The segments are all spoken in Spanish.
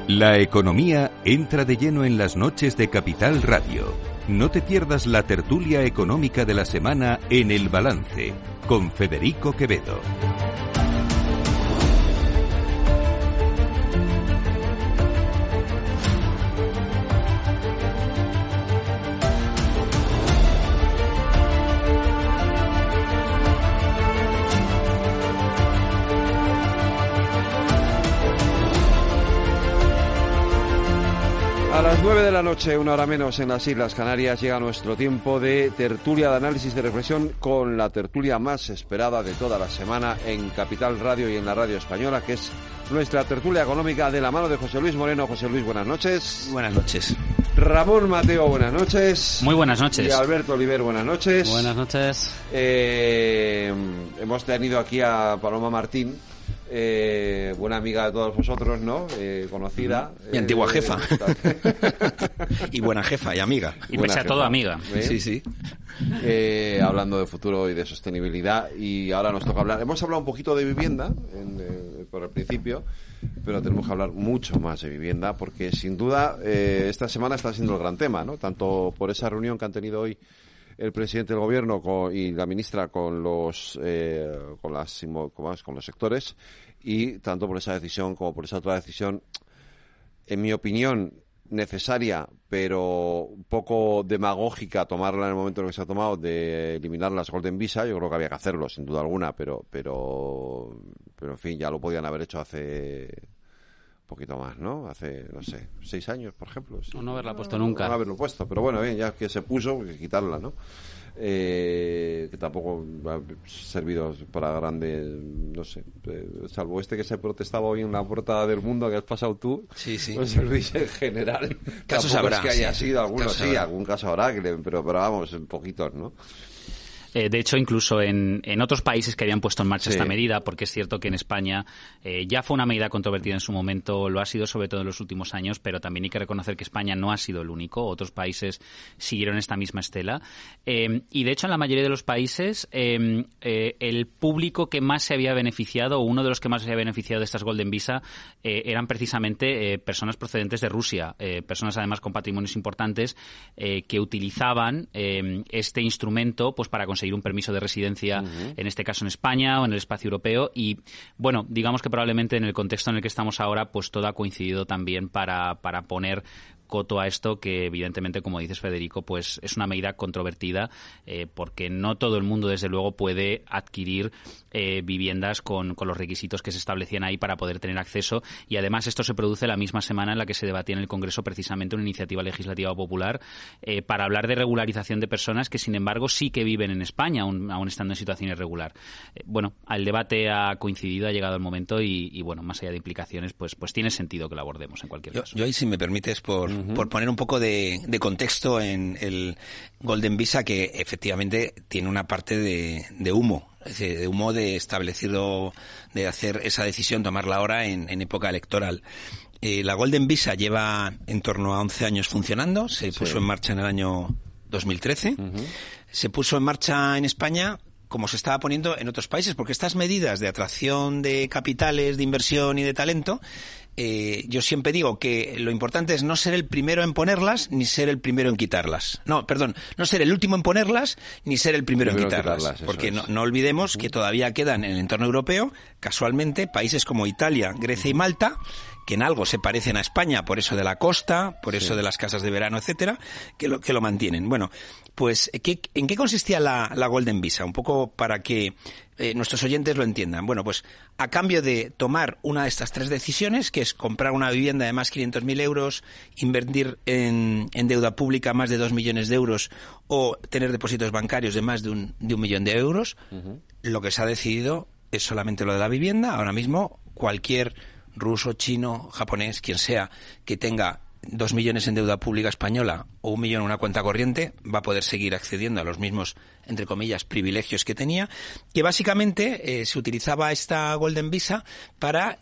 La economía entra de lleno en las noches de Capital Radio. No te pierdas la tertulia económica de la semana en El Balance, con Federico Quevedo. A las 9 de la noche, una hora menos en las Islas Canarias, llega nuestro tiempo de tertulia, de análisis, de reflexión, con la tertulia más esperada de toda la semana en Capital Radio y en la radio española, que es nuestra tertulia económica de la mano de José Luis Moreno. José Luis, buenas noches. Buenas noches. Ramón Mateo, buenas noches. Muy buenas noches. Y Alberto Oliver, buenas noches. Buenas noches. Hemos tenido aquí a Paloma Martín, buena amiga de todos vosotros, ¿no? Conocida. Mi antigua jefa. Y buena jefa y amiga. Y pese a todo, amiga. Sí, sí. Hablando de futuro y de sostenibilidad. Y ahora nos toca hablar. Hemos hablado un poquito de vivienda por el principio, pero tenemos que hablar mucho más de vivienda, porque sin duda esta semana está siendo el gran tema, ¿no? Tanto por esa reunión que han tenido hoy el presidente del gobierno y la ministra con los sectores, y tanto por esa decisión como por esa otra decisión, en mi opinión necesaria, pero un poco demagógica tomarla en el momento en el que se ha tomado, de eliminar las Golden Visa. Yo creo que había que hacerlo, sin duda alguna, pero en fin, ya lo podían haber hecho hace un poquito más, ¿no? Hace, no sé, 6 años, por ejemplo. Sí. O no haberla puesto nunca. No haberlo puesto, pero bueno, bien, ya que se puso, hay que quitarla, ¿no? Que tampoco ha servido para grande, no sé, salvo que se protestaba hoy en la portada del Mundo, que has pasado tú. Sí, sí. No servís en general. Casos tampoco habrá, es que haya sí. sido algunos, Casos sí, habrá. algún caso habrá, pero vamos, en poquitos, ¿no? De hecho, incluso en otros países que habían puesto en marcha Sí. esta medida, porque es cierto que en España ya fue una medida controvertida en su momento, lo ha sido sobre todo en los últimos años, pero también hay que reconocer que España no ha sido el único. Otros países siguieron esta misma estela. Y de hecho, en la mayoría de los países, el público que más se había beneficiado, o uno de los que más se había beneficiado de estas Golden Visa, eran precisamente personas procedentes de Rusia, personas además con patrimonios importantes, que utilizaban este instrumento pues para conseguir un permiso de residencia, en este caso en España o en el espacio europeo. Y bueno, digamos que probablemente en el contexto en el que estamos ahora, pues todo ha coincidido también para poner coto a esto, que evidentemente, como dices, Federico, pues es una medida controvertida, porque no todo el mundo, desde luego, puede adquirir viviendas con los requisitos que se establecían ahí para poder tener acceso. Y además esto se produce la misma semana en la que se debatía en el Congreso precisamente una iniciativa legislativa popular para hablar de regularización de personas que, sin embargo, sí que viven en España, aún estando en situación irregular. Bueno, el debate ha coincidido, ha llegado el momento y bueno, más allá de implicaciones, pues tiene sentido que lo abordemos en cualquier caso. Yo ahí, si me permites, por poner un poco de contexto en el Golden Visa, que efectivamente tiene una parte de humo, es decir, de humo de establecido, de hacer esa decisión, tomarla ahora en época electoral. La Golden Visa lleva en torno a 11 años funcionando, se puso en marcha en el año 2013, se puso en marcha en España como se estaba poniendo en otros países, porque estas medidas de atracción de capitales, de inversión y de talento, yo siempre digo que lo importante es no ser el primero en ponerlas ni ser el primero en quitarlas. No ser el último en ponerlas ni ser el primero en quitarlas. Porque no olvidemos que todavía quedan en el entorno europeo, casualmente, países como Italia, Grecia y Malta, que en algo se parecen a España, por eso de la costa, por eso de las casas de verano, etcétera, que lo mantienen. Bueno, pues ¿en qué consistía la Golden Visa? Un poco para que nuestros oyentes lo entiendan. Bueno, pues a cambio de tomar una de estas 3 decisiones, que es comprar una vivienda de más 500.000 euros, invertir en deuda pública más de 2 millones de euros o tener depósitos bancarios de más de un millón de euros, lo que se ha decidido es solamente lo de la vivienda. Ahora mismo cualquier ruso, chino, japonés, quien sea, que tenga 2 millones en deuda pública española o 1 millón en una cuenta corriente, va a poder seguir accediendo a los mismos, entre comillas, privilegios que tenía, que básicamente se utilizaba esta Golden Visa para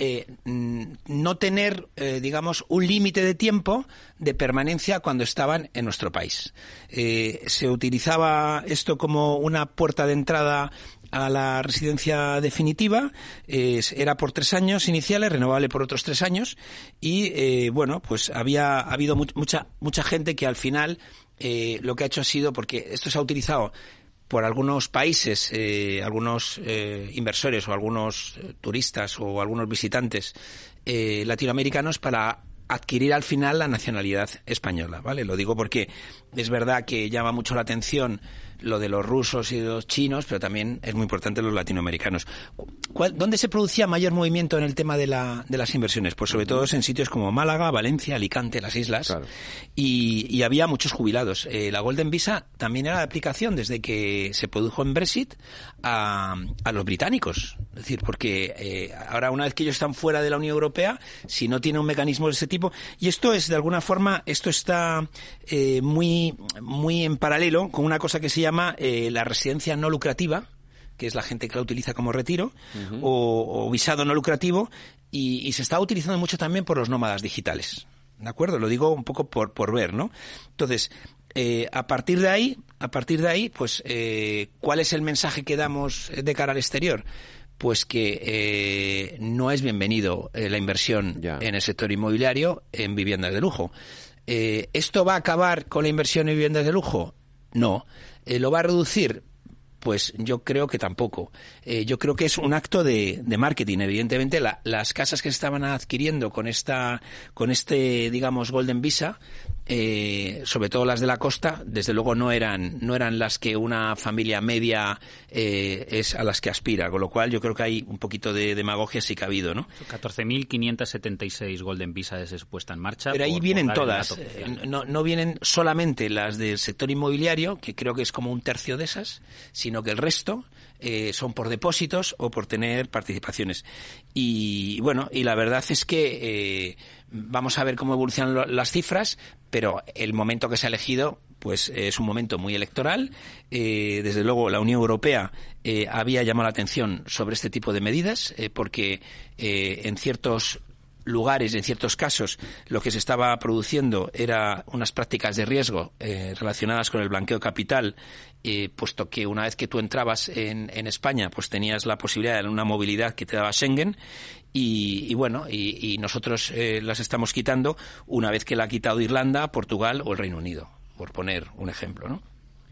no tener, digamos, un límite de tiempo de permanencia cuando estaban en nuestro país. Se utilizaba esto como una puerta de entrada a la residencia definitiva. Era por 3 años iniciales, renovable por otros 3 años. Y, pues ha habido mucha gente que al final lo que ha hecho ha sido, porque esto se ha utilizado por algunos países, algunos inversores o algunos turistas o algunos visitantes latinoamericanos para adquirir al final la nacionalidad española, ¿vale? Lo digo porque es verdad que llama mucho la atención lo de los rusos y de los chinos, pero también es muy importante los latinoamericanos. ¿Dónde se producía mayor movimiento en el tema de las inversiones? Pues sobre todo en sitios como Málaga, Valencia, Alicante, las islas. Claro. Y había muchos jubilados. La Golden Visa también era de aplicación desde que se produjo en Brexit a los británicos. Es decir, porque ahora una vez que ellos están fuera de la Unión Europea, si no tiene un mecanismo de ese tipo, y esto es de alguna forma, esto está muy en paralelo con una cosa que se llama la residencia no lucrativa, que es la gente que la utiliza como retiro, o visado no lucrativo, y se está utilizando mucho también por los nómadas digitales. ¿De acuerdo? Lo digo un poco por ver, ¿no? Entonces, a partir de ahí, pues, ¿cuál es el mensaje que damos de cara al exterior? Pues que no es bienvenido la inversión en el sector inmobiliario en viviendas de lujo. ¿Esto va a acabar con la inversión en viviendas de lujo? No. ¿Lo va a reducir? Pues yo creo que tampoco. Yo creo que es un acto de marketing. Evidentemente, las casas que se estaban adquiriendo con este, digamos, Golden Visa, sobre todo las de la costa, desde luego no eran las que una familia media es a las que aspira, con lo cual yo creo que hay un poquito de demagogia sí que ha habido, ¿no? 14.576 Golden Visa se puesta en marcha. Pero ahí vienen todas, no vienen solamente las del sector inmobiliario, que creo que es como 1/3 de esas, sino que el resto son por depósitos o por tener participaciones. Y bueno, y la verdad es que vamos a ver cómo evolucionan las cifras, pero el momento que se ha elegido pues es un momento muy electoral. Desde luego la Unión Europea había llamado la atención sobre este tipo de medidas porque en ciertos lugares, en ciertos casos, lo que se estaba produciendo era unas prácticas de riesgo relacionadas con el blanqueo de capital, puesto que una vez que tú entrabas en España, pues tenías la posibilidad de una movilidad que te daba Schengen, y nosotros las estamos quitando una vez que la ha quitado Irlanda, Portugal o el Reino Unido, por poner un ejemplo, ¿no?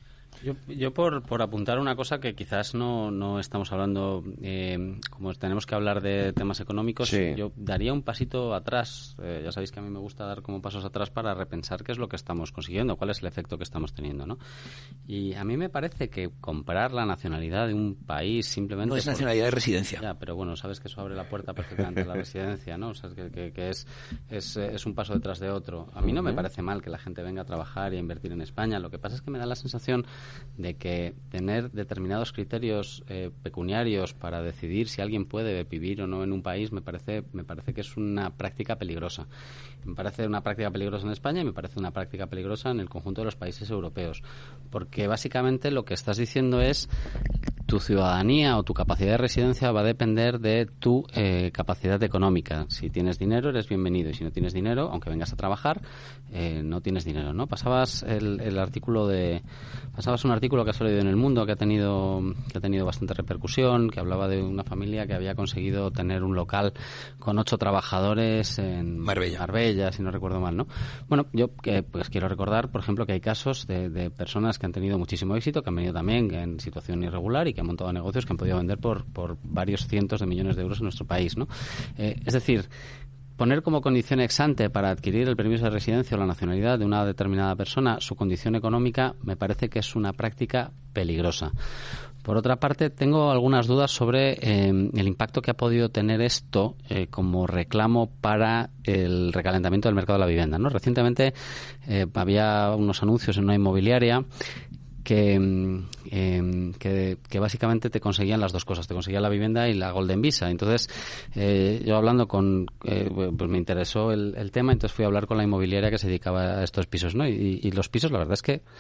Yo por apuntar una cosa que quizás no estamos hablando, como tenemos que hablar de temas económicos, sí. Yo daría un pasito atrás. Ya sabéis que a mí me gusta dar como pasos atrás para repensar qué es lo que estamos consiguiendo, cuál es el efecto que estamos teniendo, ¿no? Y a mí me parece que comprar la nacionalidad de un país simplemente... No es nacionalidad, es residencia. Ya, pero bueno, sabes que eso abre la puerta perfectamente a la residencia, ¿no? O sea, que es un paso detrás de otro. A mí no me parece mal que la gente venga a trabajar y a invertir en España. Lo que pasa es que me da la sensación de que tener determinados criterios pecuniarios para decidir si alguien puede vivir o no en un país me parece que es una práctica peligrosa. Me parece una práctica peligrosa en España y me parece una práctica peligrosa en el conjunto de los países europeos, porque básicamente lo que estás diciendo es tu ciudadanía o tu capacidad de residencia va a depender de tu capacidad económica. Si tienes dinero, eres bienvenido, y si no tienes dinero, aunque vengas a trabajar, no tienes dinero, ¿no? Pasabas un artículo que ha salido en El Mundo que ha tenido bastante repercusión, que hablaba de una familia que había conseguido tener un local con 8 trabajadores en Marbella, si no recuerdo mal, ¿no? Bueno, yo pues quiero recordar, por ejemplo, que hay casos de personas que han tenido muchísimo éxito, que han venido también en situación irregular y que han montado negocios que han podido vender por varios cientos de millones de euros en nuestro país, ¿no? Es decir, poner como condición ex ante para adquirir el permiso de residencia o la nacionalidad de una determinada persona su condición económica me parece que es una práctica peligrosa. Por otra parte, tengo algunas dudas sobre el impacto que ha podido tener esto como reclamo para el recalentamiento del mercado de la vivienda, ¿no? Recientemente había unos anuncios en una inmobiliaria que básicamente te conseguían las dos cosas, te conseguían la vivienda y la Golden Visa. Entonces, yo hablando pues me interesó el tema, entonces fui a hablar con la inmobiliaria que se dedicaba a estos pisos, ¿no? Y los pisos, la verdad es que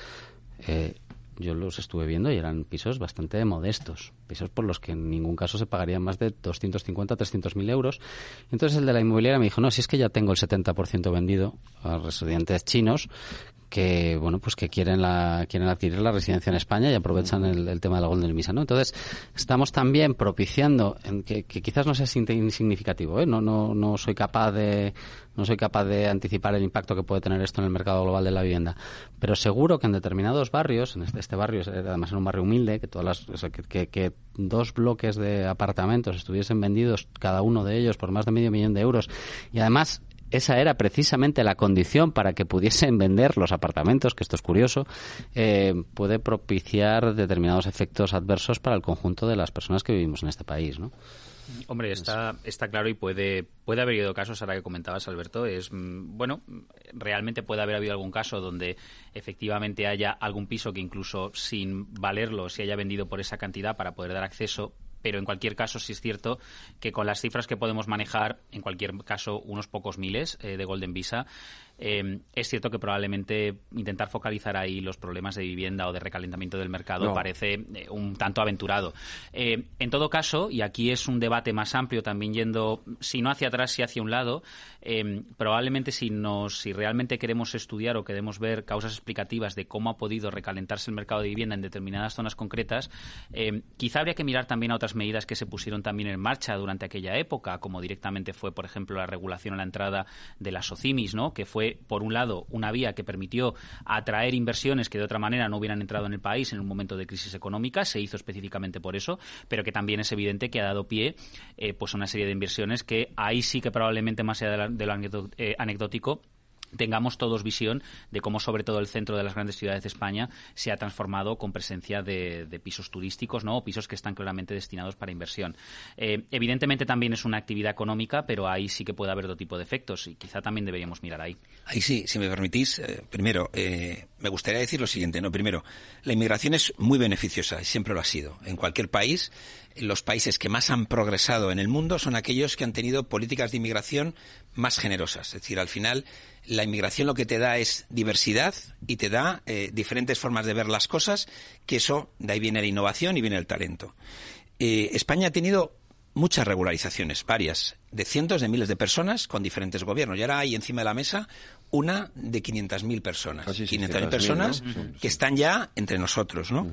yo los estuve viendo y eran pisos bastante modestos, pisos por los que en ningún caso se pagarían más de 250, 300.000 euros. Entonces el de la inmobiliaria me dijo, no, si es que ya tengo el 70% vendido a residentes chinos, bueno, pues que quieren adquirir la residencia en España y aprovechan el tema de la Golden Visa, ¿no? Entonces, estamos también propiciando, que quizás no sea insignificativo, no soy capaz de anticipar el impacto que puede tener esto en el mercado global de la vivienda, pero seguro que en determinados barrios, en este barrio, además en un barrio humilde, que 2 bloques de apartamentos estuviesen vendidos, cada uno de ellos por más de $500,000 de euros, y además esa era precisamente la condición para que pudiesen vender los apartamentos, que esto es curioso, puede propiciar determinados efectos adversos para el conjunto de las personas que vivimos en este país, ¿no? Hombre, está claro, y puede haber habido casos, ahora que comentabas, Alberto, realmente puede haber habido algún caso donde efectivamente haya algún piso que incluso sin valerlo se haya vendido por esa cantidad para poder dar acceso. Pero en cualquier caso sí es cierto que con las cifras que podemos manejar, en cualquier caso unos pocos miles de Golden Visa, es cierto que probablemente intentar focalizar ahí los problemas de vivienda o de recalentamiento del mercado parece un tanto aventurado. En todo caso, y aquí es un debate más amplio, también yendo, si no hacia atrás, si hacia un lado, probablemente si realmente queremos estudiar o queremos ver causas explicativas de cómo ha podido recalentarse el mercado de vivienda en determinadas zonas concretas, quizá habría que mirar también a otras medidas que se pusieron también en marcha durante aquella época, como directamente fue, por ejemplo, la regulación a la entrada de las OCIMIs, ¿no? Que fue, por un lado, una vía que permitió atraer inversiones que de otra manera no hubieran entrado en el país en un momento de crisis económica, se hizo específicamente por eso, pero que también es evidente que ha dado pie pues a una serie de inversiones que ahí sí que probablemente, más allá de lo anecdótico, tengamos todos visión de cómo sobre todo el centro de las grandes ciudades de España se ha transformado con presencia de pisos turísticos, ¿no? O pisos que están claramente destinados para inversión. Evidentemente también es una actividad económica, pero ahí sí que puede haber otro tipo de efectos y quizá también deberíamos mirar ahí. Ahí sí, si me permitís, primero, me gustaría decir lo siguiente, ¿no? Primero, la inmigración es muy beneficiosa y siempre lo ha sido. En cualquier país, los países que más han progresado en el mundo son aquellos que han tenido políticas de inmigración más generosas. Es decir, al final, la inmigración lo que te da es diversidad y te da diferentes formas de ver las cosas, que eso, de ahí viene la innovación y viene el talento. España ha tenido muchas regularizaciones, varias, de cientos de miles de personas con diferentes gobiernos. Y ahora hay encima de la mesa una de 500.000 personas. 500.000 personas, ¿no? Que están ya entre nosotros, ¿no?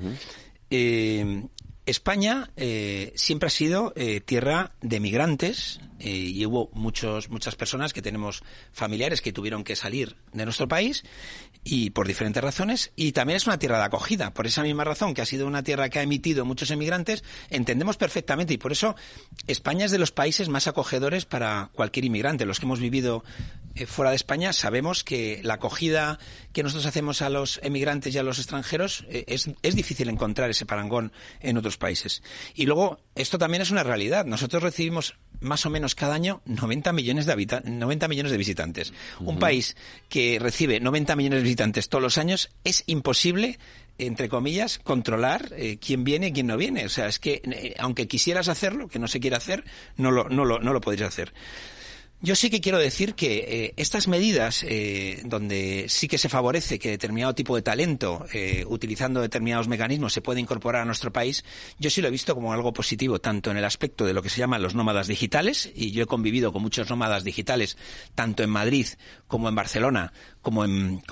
España siempre ha sido tierra de migrantes y hubo muchas personas que tenemos familiares que tuvieron que salir de nuestro país y por diferentes razones, y también es una tierra de acogida. Por esa misma razón que ha sido una tierra que ha emitido muchos emigrantes, entendemos perfectamente, y por eso España es de los países más acogedores para cualquier inmigrante. Los que hemos vivido fuera de España sabemos que la acogida que nosotros hacemos a los emigrantes y a los extranjeros es difícil encontrar ese parangón en otros países. Y luego, esto también es una realidad. Nosotros recibimos más o menos cada año 90 millones de visitantes. Uh-huh. Un país que recibe 90 millones de visitantes todos los años, es imposible, entre comillas, controlar quién viene y quién no viene. O sea, es que aunque quisieras hacerlo, que no se quiere hacer, no lo podrías hacer. Yo sí que quiero decir que estas medidas donde sí que se favorece que determinado tipo de talento, utilizando determinados mecanismos, se puede incorporar a nuestro país, yo sí lo he visto como algo positivo, tanto en el aspecto de lo que se llaman los nómadas digitales, y yo he convivido con muchos nómadas digitales, tanto en Madrid como en Barcelona, como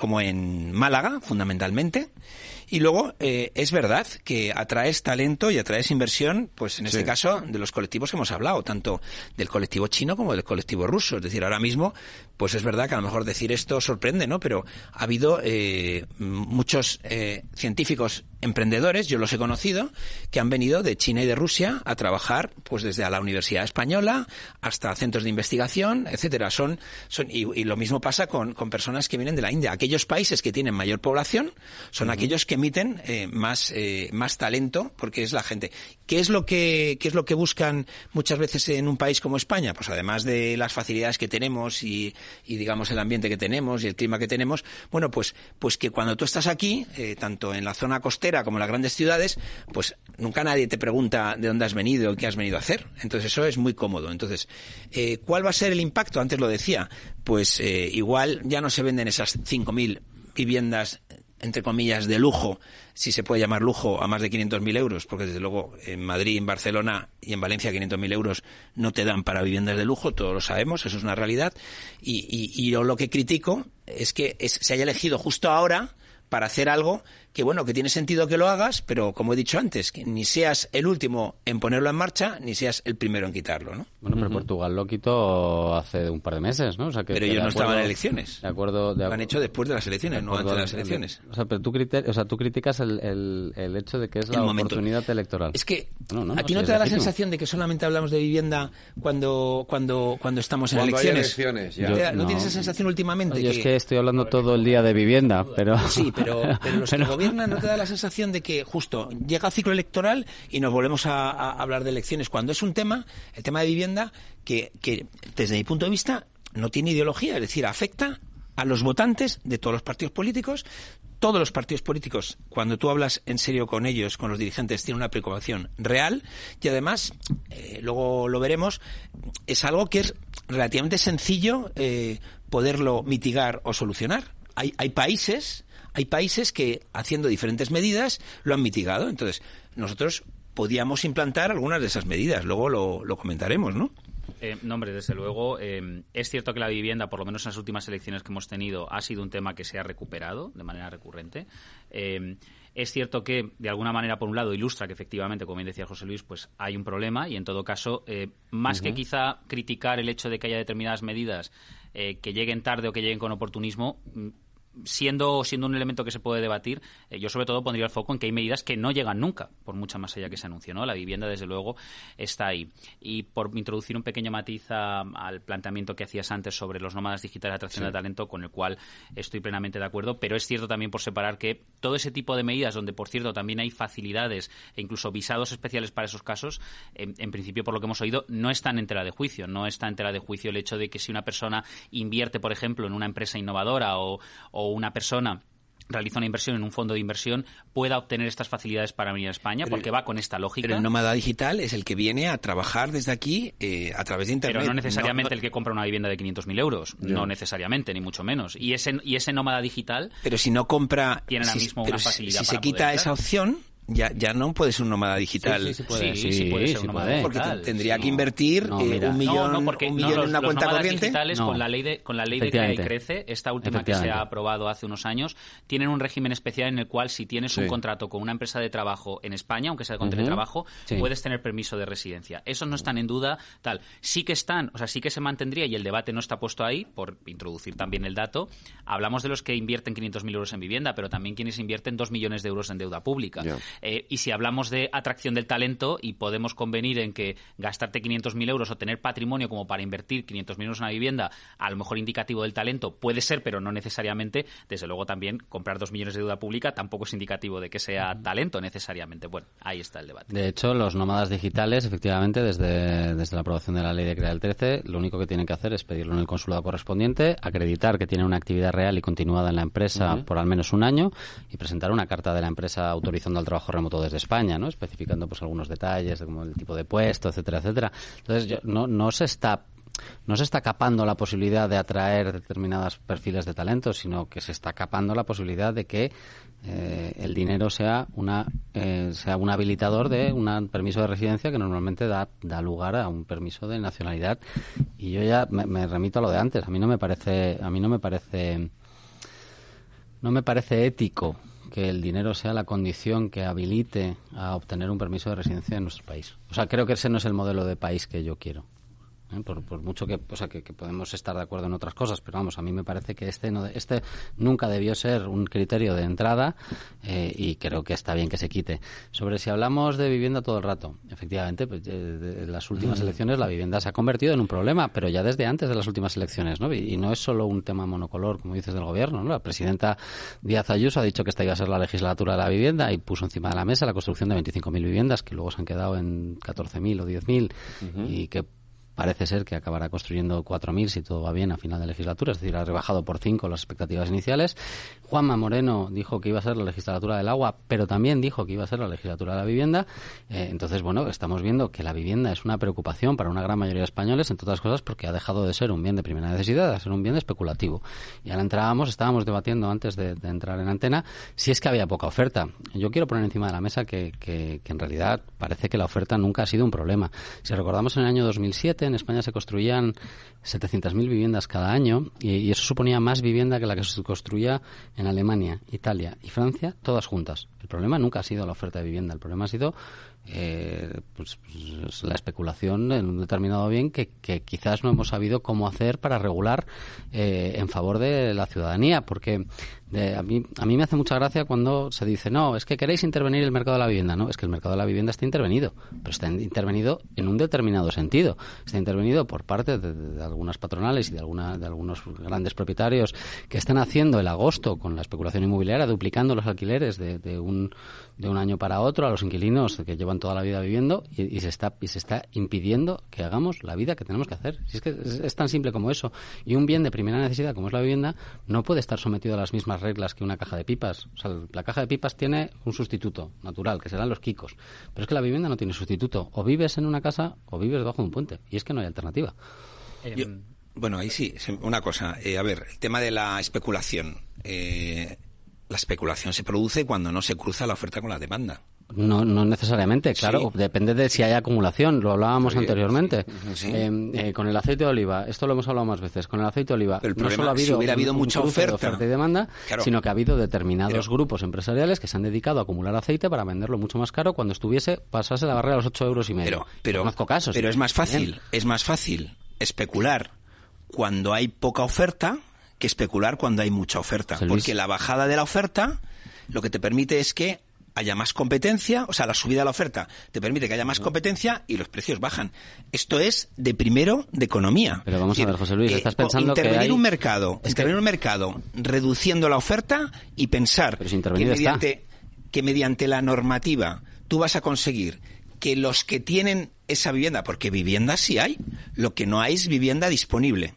en Málaga, fundamentalmente. Y luego, es verdad que atraes talento y atraes inversión, pues en este caso, de los colectivos que hemos hablado, tanto del colectivo chino como del colectivo ruso. Es decir, ahora mismo, pues es verdad que a lo mejor decir esto sorprende, ¿no? Pero ha habido muchos científicos emprendedores, yo los he conocido, que han venido de China y de Rusia a trabajar, pues desde a la Universidad Española hasta centros de investigación, etcétera. Y lo mismo pasa con personas que vienen de la India. Aquellos países que tienen mayor población son aquellos que emiten más talento, porque es la gente. ¿Qué es lo que buscan muchas veces en un país como España? Pues además de las facilidades que tenemos y digamos el ambiente que tenemos y el clima que tenemos, bueno, pues que cuando tú estás aquí, tanto en la zona costera como en las grandes ciudades, pues nunca nadie te pregunta de dónde has venido o qué has venido a hacer. Entonces eso es muy cómodo. Entonces, ¿cuál va a ser el impacto? Antes lo decía, pues igual ya no se venden esas 5.000 viviendas entre comillas, de lujo, si se puede llamar lujo, a más de 500.000 euros, porque desde luego en Madrid, en Barcelona y en Valencia 500.000 euros no te dan para viviendas de lujo, todos lo sabemos, eso es una realidad. Y yo lo que critico es que se haya elegido justo ahora para hacer algo que, bueno, que tiene sentido que lo hagas, pero como he dicho antes, que ni seas el último en ponerlo en marcha, ni seas el primero en quitarlo, ¿no? Bueno, pero Portugal lo quitó hace un par de meses, ¿no? O sea, que pero ellos no estaban en elecciones. Lo han hecho después de las elecciones, no antes de las elecciones. O sea, pero tú criticas el hecho de que es la oportunidad electoral. Es que a ti no te da la sensación de que solamente hablamos de vivienda cuando estamos en elecciones. ¿No tienes esa sensación últimamente? Yo es que estoy hablando todo el día de vivienda, pero... Sí, pero los que gobiernan, ¿no te da la sensación de que justo llega el ciclo electoral y nos volvemos a hablar de elecciones? Cuando es un tema, el tema de vivienda, que desde mi punto de vista no tiene ideología, es decir, afecta a los votantes de todos los partidos políticos. Todos los partidos políticos, cuando tú hablas en serio con ellos, con los dirigentes, tienen una preocupación real y además, luego lo veremos, es algo que es relativamente sencillo poderlo mitigar o solucionar. Hay países que, haciendo diferentes medidas, lo han mitigado. Entonces, nosotros podíamos implantar algunas de esas medidas. Luego lo comentaremos, ¿no? No, hombre, desde luego. Es cierto que la vivienda, por lo menos en las últimas elecciones que hemos tenido, ha sido un tema que se ha recuperado de manera recurrente. Es cierto que, de alguna manera, por un lado, ilustra que efectivamente, como bien decía José Luis, pues hay un problema y, en todo caso, más que quizá criticar el hecho de que haya determinadas medidas que lleguen tarde o que lleguen con oportunismo, siendo un elemento que se puede debatir, yo sobre todo pondría el foco en que hay medidas que no llegan nunca, por mucha más allá que se anuncie, ¿no? La vivienda, desde luego, está ahí. Y por introducir un pequeño matiz al planteamiento que hacías antes sobre los nómadas digitales de atracción de talento, con el cual estoy plenamente de acuerdo, pero es cierto también, por separar, que todo ese tipo de medidas, donde, por cierto, también hay facilidades e incluso visados especiales para esos casos, en principio, por lo que hemos oído, no están en tela de juicio. No está en tela de juicio el hecho de que si una persona invierte, por ejemplo, en una empresa innovadora o una persona realiza una inversión en un fondo de inversión, pueda obtener estas facilidades para venir a España, porque va con esta lógica. Pero el nómada digital es el que viene a trabajar desde aquí a través de Internet. Pero no necesariamente el que compra una vivienda de 500.000 euros. No necesariamente, ni mucho menos. Y ese nómada digital... Pero si no compra... Tiene ahora mismo una facilidad. Si se quita esa opción... Ya no puede ser un nómada digital. Sí puede ser un nómada digital. Porque tendría que invertir un millón en una cuenta corriente. Digitales, con la ley de Crea y Crece, esta última que se ha aprobado hace unos años, tienen un régimen especial en el cual, si tienes un contrato con una empresa de trabajo en España, aunque sea con teletrabajo, puedes tener permiso de residencia. Esos no están en duda, tal. Sí que están, o sea, sí que se mantendría, y el debate no está puesto ahí, por introducir también el dato. Hablamos de los que invierten 500.000 euros en vivienda, pero también quienes invierten 2 millones de euros en deuda pública. Y si hablamos de atracción del talento, y podemos convenir en que gastarte 500.000 euros o tener patrimonio como para invertir 500.000 euros en una vivienda, a lo mejor indicativo del talento, puede ser, pero no necesariamente. Desde luego, también comprar 2 millones de deuda pública tampoco es indicativo de que sea talento necesariamente. Bueno, ahí está el debate. De hecho, los nómadas digitales, efectivamente, desde la aprobación de la ley de Crea el 13, lo único que tienen que hacer es pedirlo en el consulado correspondiente, acreditar que tienen una actividad real y continuada en la empresa por al menos un año, y presentar una carta de la empresa autorizando el trabajo remoto desde España, ¿no? Especificando pues algunos detalles, como el tipo de puesto, etcétera, etcétera. Entonces, no se está capando la posibilidad de atraer determinados perfiles de talento, sino que se está capando la posibilidad de que el dinero sea un habilitador de un permiso de residencia, que normalmente da lugar a un permiso de nacionalidad. Y yo ya me remito a lo de antes. A mí no me parece ético que el dinero sea la condición que habilite a obtener un permiso de residencia en nuestro país. O sea, creo que ese no es el modelo de país que yo quiero. Por mucho que podemos estar de acuerdo en otras cosas, pero vamos, a mí me parece que este nunca debió ser un criterio de entrada, y creo que está bien que se quite. Sobre si hablamos de vivienda todo el rato, efectivamente, pues, en las últimas elecciones la vivienda se ha convertido en un problema, pero ya desde antes de las últimas elecciones, ¿no? Y no es solo un tema monocolor, como dices, del gobierno, ¿no? La presidenta Díaz Ayuso ha dicho que esta iba a ser la legislatura de la vivienda y puso encima de la mesa la construcción de 25.000 viviendas, que luego se han quedado en 14.000 o 10.000, y que parece ser que acabará construyendo 4.000 si todo va bien a final de legislatura, es decir, ha rebajado por 5 las expectativas iniciales. Juanma Moreno dijo que iba a ser la legislatura del agua, pero también dijo que iba a ser la legislatura de la vivienda. Entonces, bueno, estamos viendo que la vivienda es una preocupación para una gran mayoría de españoles, entre otras cosas porque ha dejado de ser un bien de primera necesidad a ser un bien especulativo. Y ahora estábamos debatiendo antes de entrar en antena si es que había poca oferta. Yo quiero poner encima de la mesa que en realidad parece que la oferta nunca ha sido un problema. Si recordamos, en el año 2007 en España se construían 700.000 viviendas cada año y eso suponía más vivienda que la que se construía en Alemania, Italia y Francia, todas juntas. El problema nunca ha sido la oferta de vivienda, el problema ha sido pues la especulación en un determinado bien que quizás no hemos sabido cómo hacer para regular en favor de la ciudadanía, porque a mí me hace mucha gracia cuando se dice, no, es que queréis intervenir el mercado de la vivienda. No, es que el mercado de la vivienda está intervenido, pero está intervenido en un determinado sentido. Está intervenido por parte de algunas patronales y de algunos grandes propietarios que están haciendo el agosto con la especulación inmobiliaria, duplicando los alquileres de un año para otro a los inquilinos que llevan toda la vida viviendo y se está impidiendo que hagamos la vida que tenemos que hacer. Si es que es tan simple como eso. Y un bien de primera necesidad como es la vivienda no puede estar sometido a las mismas reglas que una caja de pipas. O sea, la caja de pipas tiene un sustituto natural, que serán los quicos. Pero es que la vivienda no tiene sustituto. O vives en una casa o vives debajo de un puente. Y es que no hay alternativa. Bueno, ahí sí, una cosa. A ver, el tema de la especulación. La especulación se produce cuando no se cruza la oferta con la demanda. No necesariamente, claro, sí. Depende de si hay acumulación, lo hablábamos anteriormente. Sí. Con el aceite de oliva, esto lo hemos hablado más veces, con el aceite de oliva no solo ha habido, si hubiera habido mucha oferta y demanda, claro, sino que ha habido determinados grupos empresariales que se han dedicado a acumular aceite para venderlo mucho más caro cuando pasase la barrera de los 8,5 €. Pero conozco casos. Pero es más fácil especular cuando hay poca oferta que especular cuando hay mucha oferta, porque la bajada de la oferta lo que te permite es que haya más competencia, o sea, la subida de la oferta te permite que haya más competencia y los precios bajan. Esto es de primero de economía. Pero vamos a ver, José Luis, estás pensando intervenir en un mercado reduciendo la oferta y pensar que mediante la normativa tú vas a conseguir que los que tienen esa vivienda, porque vivienda sí hay, lo que no hay es vivienda disponible.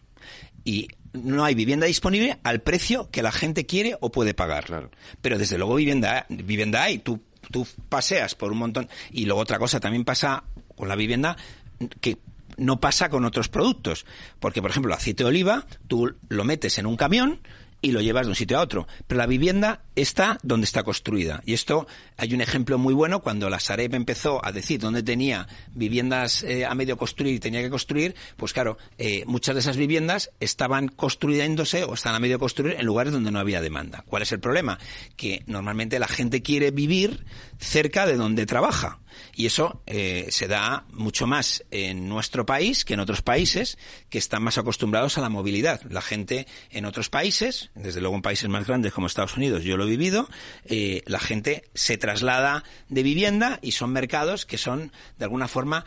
Y no hay vivienda disponible al precio que la gente quiere o puede pagar. Claro. Pero desde luego vivienda hay. Tú paseas por un montón. Y luego otra cosa también pasa con la vivienda que no pasa con otros productos. Porque, por ejemplo, el aceite de oliva, tú lo metes en un camión y lo llevas de un sitio a otro. Pero la vivienda está donde está construida. Y esto, hay un ejemplo muy bueno cuando la Sareb empezó a decir dónde tenía viviendas a medio construir y tenía que construir, pues claro, muchas de esas viviendas estaban construyéndose o están a medio construir en lugares donde no había demanda. ¿Cuál es el problema? Que normalmente la gente quiere vivir cerca de donde trabaja. Y eso se da mucho más en nuestro país que en otros países que están más acostumbrados a la movilidad. La gente en otros países, desde luego en países más grandes como Estados Unidos, yo lo he vivido, la gente se traslada de vivienda y son mercados que son de alguna forma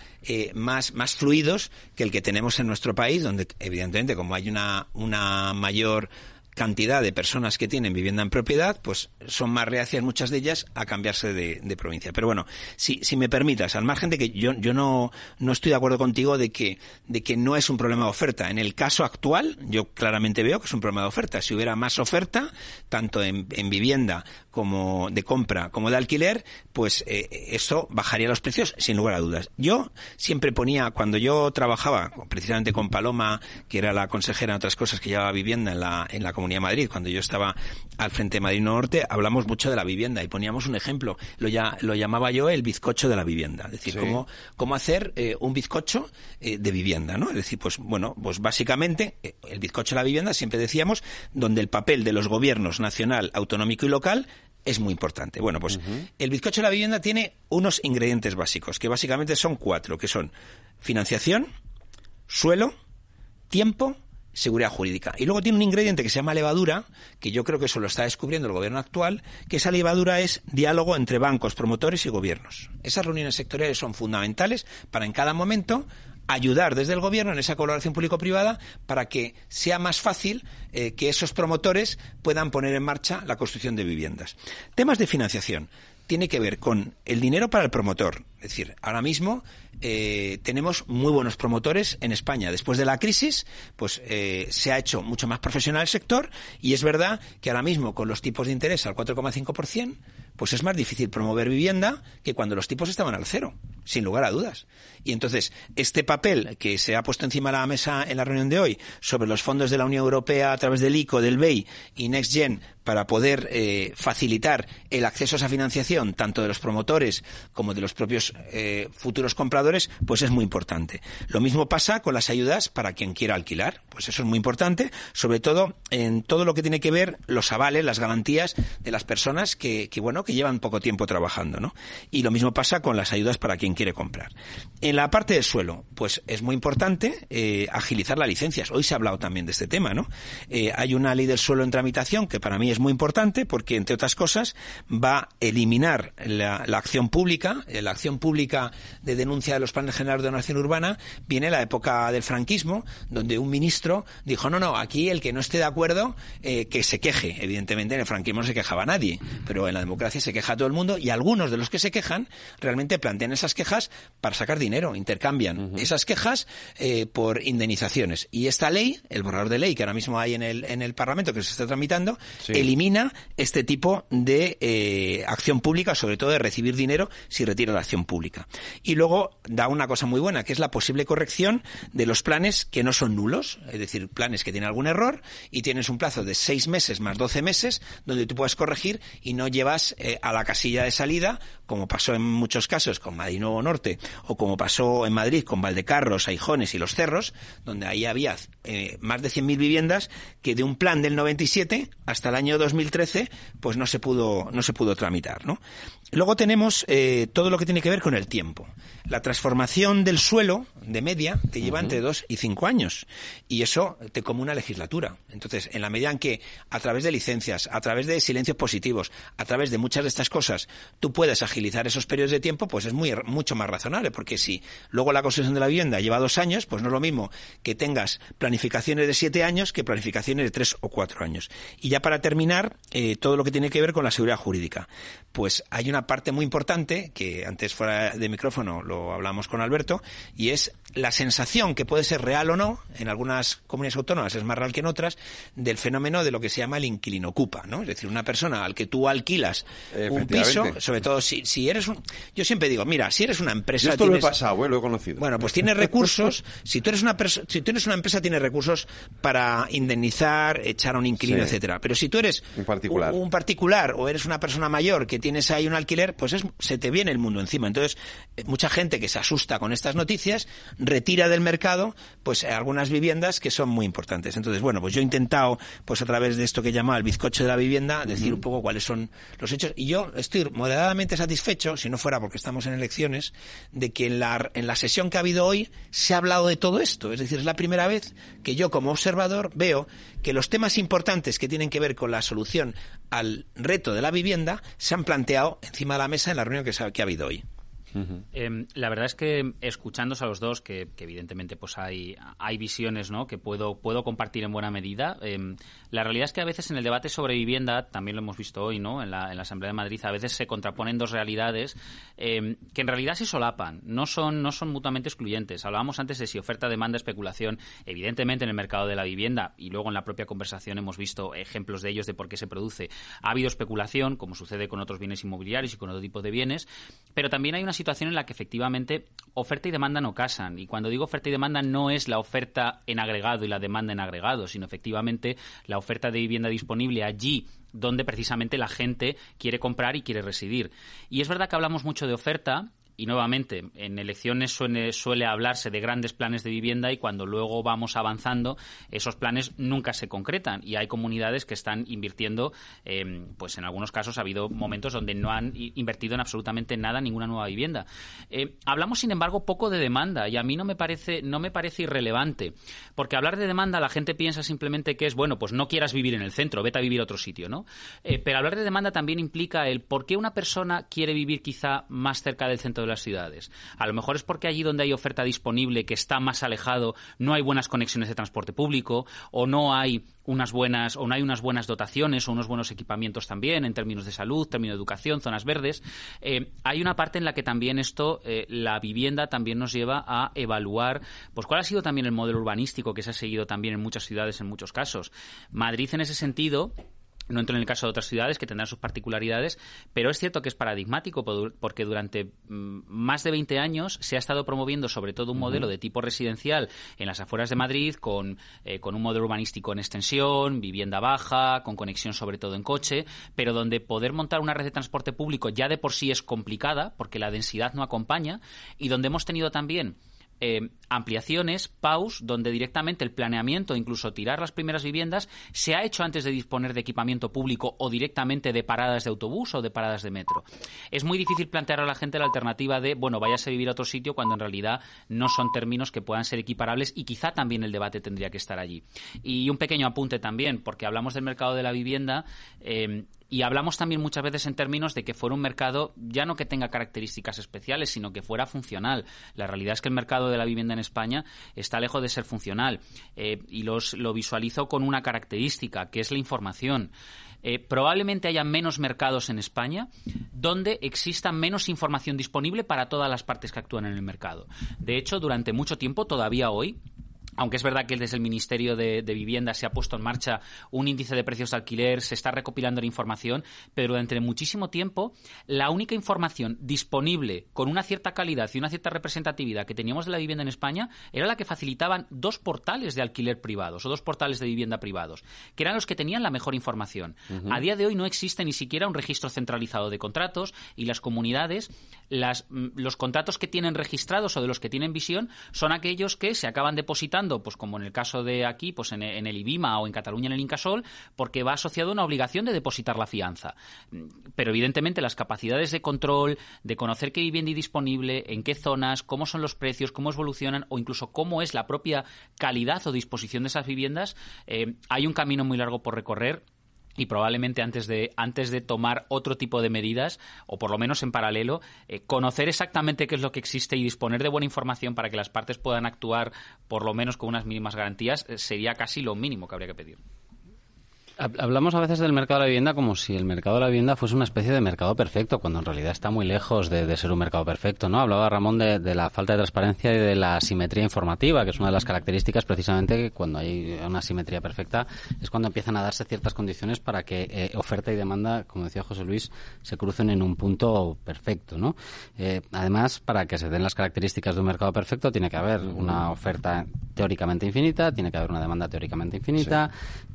más fluidos que el que tenemos en nuestro país, donde evidentemente como hay una mayor cantidad de personas que tienen vivienda en propiedad, pues son más reacias muchas de ellas a cambiarse de provincia. Pero bueno, si me permitas, al margen de que yo no estoy de acuerdo contigo de que no es un problema de oferta. En el caso actual, yo claramente veo que es un problema de oferta. Si hubiera más oferta, tanto en vivienda como de compra como de alquiler, pues eso bajaría los precios sin lugar a dudas. Yo siempre ponía, cuando yo trabajaba precisamente con Paloma, que era la consejera en otras cosas que llevaba vivienda en la Comunidad de Madrid, cuando yo estaba al frente de Madrid Norte, hablamos mucho de la vivienda y poníamos un ejemplo, lo llamaba yo el bizcocho de la vivienda, es decir, sí, cómo hacer un bizcocho de vivienda, ¿no? Es decir, pues básicamente el bizcocho de la vivienda, siempre decíamos, donde el papel de los gobiernos nacional, autonómico y local es muy importante. Bueno, pues el bizcocho de la vivienda tiene unos ingredientes básicos, que básicamente son 4, que son financiación, suelo, tiempo, seguridad jurídica. Y luego tiene un ingrediente que se llama levadura, que yo creo que eso lo está descubriendo el gobierno actual, que esa levadura es diálogo entre bancos, promotores y gobiernos. Esas reuniones sectoriales son fundamentales para en cada momento ayudar desde el gobierno en esa colaboración público-privada para que sea más fácil que esos promotores puedan poner en marcha la construcción de viviendas. Temas de financiación. tiene que ver con el dinero para el promotor. Es decir, ahora mismo tenemos muy buenos promotores en España. Después de la crisis, pues se ha hecho mucho más profesional el sector, y es verdad que ahora mismo con los tipos de interés al 4,5%, pues es más difícil promover vivienda que cuando los tipos estaban al 0, sin lugar a dudas. Y entonces, este papel que se ha puesto encima de la mesa en la reunión de hoy sobre los fondos de la Unión Europea a través del ICO, del BEI y Next Gen para poder facilitar el acceso a esa financiación tanto de los promotores como de los propios futuros compradores, pues es muy importante. Lo mismo pasa con las ayudas para quien quiera alquilar, pues eso es muy importante, sobre todo en todo lo que tiene que ver los avales, las garantías de las personas que llevan poco tiempo trabajando, ¿no? Y lo mismo pasa con las ayudas para quien quiere comprar. En la parte del suelo, pues es muy importante agilizar las licencias. Hoy se ha hablado también de este tema, ¿no? Hay una ley del suelo en tramitación que para mí es muy importante porque, entre otras cosas, va a eliminar la acción pública. La acción pública de denuncia de los planes generales de ordenación urbana viene de la época del franquismo, donde un ministro dijo, no, aquí el que no esté de acuerdo, que se queje. Evidentemente en el franquismo no se quejaba nadie, pero en la democracia se queja todo el mundo, y algunos de los que se quejan realmente plantean esas quejas para sacar dinero, intercambian esas quejas por indemnizaciones. Y esta ley, el borrador de ley que ahora mismo hay en el Parlamento, que se está tramitando, sí, elimina este tipo de acción pública, sobre todo de recibir dinero si retira la acción pública. Y luego da una cosa muy buena, que es la posible corrección de los planes que no son nulos, es decir, planes que tienen algún error y tienes un plazo de 6 meses más 12 meses donde tú puedes corregir y no llevas a la casilla de salida, como pasó en muchos casos con Madrid Nuevo Norte, o como pasó en Madrid con Valdecarros, Aijones y Los Cerros, donde ahí había más de 100.000 viviendas que de un plan del 97 hasta el año 2013 pues no se pudo tramitar, ¿no? Luego tenemos todo lo que tiene que ver con el tiempo. La transformación del suelo, de media, te lleva entre 2 y 5 años. Y eso te come una legislatura. Entonces, en la medida en que, a través de licencias, a través de silencios positivos, a través de muchas de estas cosas, tú puedes agilizar esos periodos de tiempo, pues es mucho más razonable. Porque si luego la construcción de la vivienda lleva 2 años, pues no es lo mismo que tengas planificaciones de 7 años que planificaciones de 3 o 4 años. Y ya para terminar, todo lo que tiene que ver con la seguridad jurídica. Pues hay una parte muy importante, que antes fuera de micrófono lo hablamos con Alberto, y es la sensación, que puede ser real o no, en algunas comunidades autónomas es más real que en otras, del fenómeno de lo que se llama el inquilino ocupa, ¿no? Es decir, una persona al que tú alquilas un piso, sobre todo si eres yo siempre digo, mira, si eres una empresa... Yo esto lo he pasado, lo he conocido. Bueno, pues tienes recursos, si tú eres una empresa, tienes recursos para indemnizar, echar a un inquilino, sí, etcétera. Pero si tú eres un particular o eres una persona mayor que tienes ahí un alquiler, pues se te viene el mundo encima. Entonces, mucha gente que se asusta con estas noticias retira del mercado pues algunas viviendas que son muy importantes. Entonces, bueno, pues yo he intentado, pues a través de esto que llama el bizcocho de la vivienda, decir un poco cuáles son los hechos. Y yo estoy moderadamente satisfecho, si no fuera porque estamos en elecciones, de que en la sesión que ha habido hoy se ha hablado de todo esto. Es decir, es la primera vez que yo como observador veo que los temas importantes que tienen que ver con la solución al reto de la vivienda se han planteado encima de la mesa en la reunión que ha habido hoy. La verdad es que, escuchándos a los dos, que evidentemente pues hay visiones, ¿no?, que puedo compartir en buena medida. La realidad es que a veces en el debate sobre vivienda, también lo hemos visto hoy, ¿no?, en la Asamblea de Madrid, a veces se contraponen dos realidades que en realidad se solapan, no son mutuamente excluyentes. Hablábamos antes de si oferta, demanda, especulación. Evidentemente en el mercado de la vivienda, y luego en la propia conversación hemos visto ejemplos de ellos, de por qué se produce. Ha habido especulación, como sucede con otros bienes inmobiliarios y con otro tipo de bienes, pero también hay una situación en la que efectivamente oferta y demanda no casan. Y cuando digo oferta y demanda, no es la oferta en agregado y la demanda en agregado, sino efectivamente la oferta de vivienda disponible allí donde precisamente la gente quiere comprar y quiere residir. Y es verdad que hablamos mucho de oferta. Y nuevamente, en elecciones suele hablarse de grandes planes de vivienda, y cuando luego vamos avanzando, esos planes nunca se concretan. Y hay comunidades que están invirtiendo, pues en algunos casos ha habido momentos donde no han invertido en absolutamente nada, ninguna nueva vivienda. Hablamos, sin embargo, poco de demanda, y a mí no me parece irrelevante. Porque hablar de demanda, la gente piensa simplemente que es, bueno, pues no quieras vivir en el centro, vete a vivir a otro sitio, ¿no? Pero hablar de demanda también implica el por qué una persona quiere vivir quizá más cerca del centro de las ciudades. A lo mejor es porque allí donde hay oferta disponible, que está más alejado, no hay buenas conexiones de transporte público, o no hay unas buenas dotaciones o unos buenos equipamientos también en términos de salud, términos de educación, zonas verdes. Hay una parte en la que también la vivienda también nos lleva a evaluar pues cuál ha sido también el modelo urbanístico que se ha seguido también en muchas ciudades en muchos casos. Madrid, en ese sentido, no entro en el caso de otras ciudades que tendrán sus particularidades, pero es cierto que es paradigmático porque durante más de 20 años se ha estado promoviendo sobre todo un modelo de tipo residencial en las afueras de Madrid con un modelo urbanístico en extensión, vivienda baja, con conexión sobre todo en coche, pero donde poder montar una red de transporte público ya de por sí es complicada porque la densidad no acompaña, y donde hemos tenido también ampliaciones, PAUs, donde directamente el planeamiento, incluso tirar las primeras viviendas, se ha hecho antes de disponer de equipamiento público o directamente de paradas de autobús o de paradas de metro. Es muy difícil plantear a la gente la alternativa de, bueno, váyase a vivir a otro sitio, cuando en realidad no son términos que puedan ser equiparables, y quizá también el debate tendría que estar allí. Y un pequeño apunte también, porque hablamos del mercado de la vivienda, y hablamos también muchas veces en términos de que fuera un mercado ya no que tenga características especiales, sino que fuera funcional. La realidad es que el mercado de la vivienda en España está lejos de ser funcional. Y lo visualizo con una característica, que es la información. Probablemente haya menos mercados en España donde exista menos información disponible para todas las partes que actúan en el mercado. De hecho, durante mucho tiempo, todavía hoy, aunque es verdad que desde el Ministerio de Vivienda se ha puesto en marcha un índice de precios de alquiler, se está recopilando la información, pero durante muchísimo tiempo la única información disponible con una cierta calidad y una cierta representatividad que teníamos de la vivienda en España era la que facilitaban 2 portales de alquiler privados o 2 portales de vivienda privados, que eran los que tenían la mejor información. A día de hoy no existe ni siquiera un registro centralizado de contratos, y las comunidades, los contratos que tienen registrados o de los que tienen visión son aquellos que se acaban depositando, pues como en el caso de aquí, pues en el IBIMA o en Cataluña en el Incasòl, porque va asociado a una obligación de depositar la fianza. Pero evidentemente las capacidades de control, de conocer qué vivienda hay disponible, en qué zonas, cómo son los precios, cómo evolucionan, o incluso cómo es la propia calidad o disposición de esas viviendas, hay un camino muy largo por recorrer. Y probablemente antes de tomar otro tipo de medidas, o por lo menos en paralelo, conocer exactamente qué es lo que existe y disponer de buena información para que las partes puedan actuar por lo menos con unas mínimas garantías, sería casi lo mínimo que habría que pedir. Hablamos a veces del mercado de la vivienda como si el mercado de la vivienda fuese una especie de mercado perfecto, cuando en realidad está muy lejos de ser un mercado perfecto, ¿no? Hablaba Ramón de la falta de transparencia y de la asimetría informativa, que es una de las características precisamente que cuando hay una asimetría perfecta es cuando empiezan a darse ciertas condiciones para que oferta y demanda, como decía José Luis, se crucen en un punto perfecto, ¿no? Además, para que se den las características de un mercado perfecto tiene que haber una oferta teóricamente infinita, tiene que haber una demanda teóricamente infinita,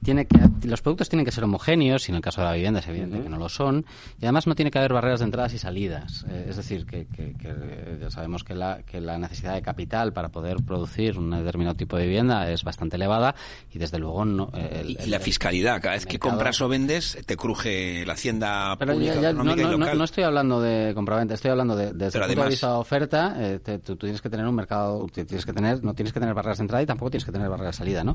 los productos tienen que ser homogéneos, y en el caso de la vivienda es evidente que no lo son, y además no tiene que haber barreras de entradas y salidas. Es decir, que ya sabemos que la necesidad de capital para poder producir un determinado tipo de vivienda es bastante elevada, y desde luego no. Y la fiscalidad, cada vez que compras o vendes te cruje la hacienda pública, económica y local. No estoy hablando de compraventa, estoy hablando desde el punto de vista de oferta. Tú tienes que tener un mercado, no tienes que tener barreras de entrada y tampoco tienes que tener barreras de salida, ¿no?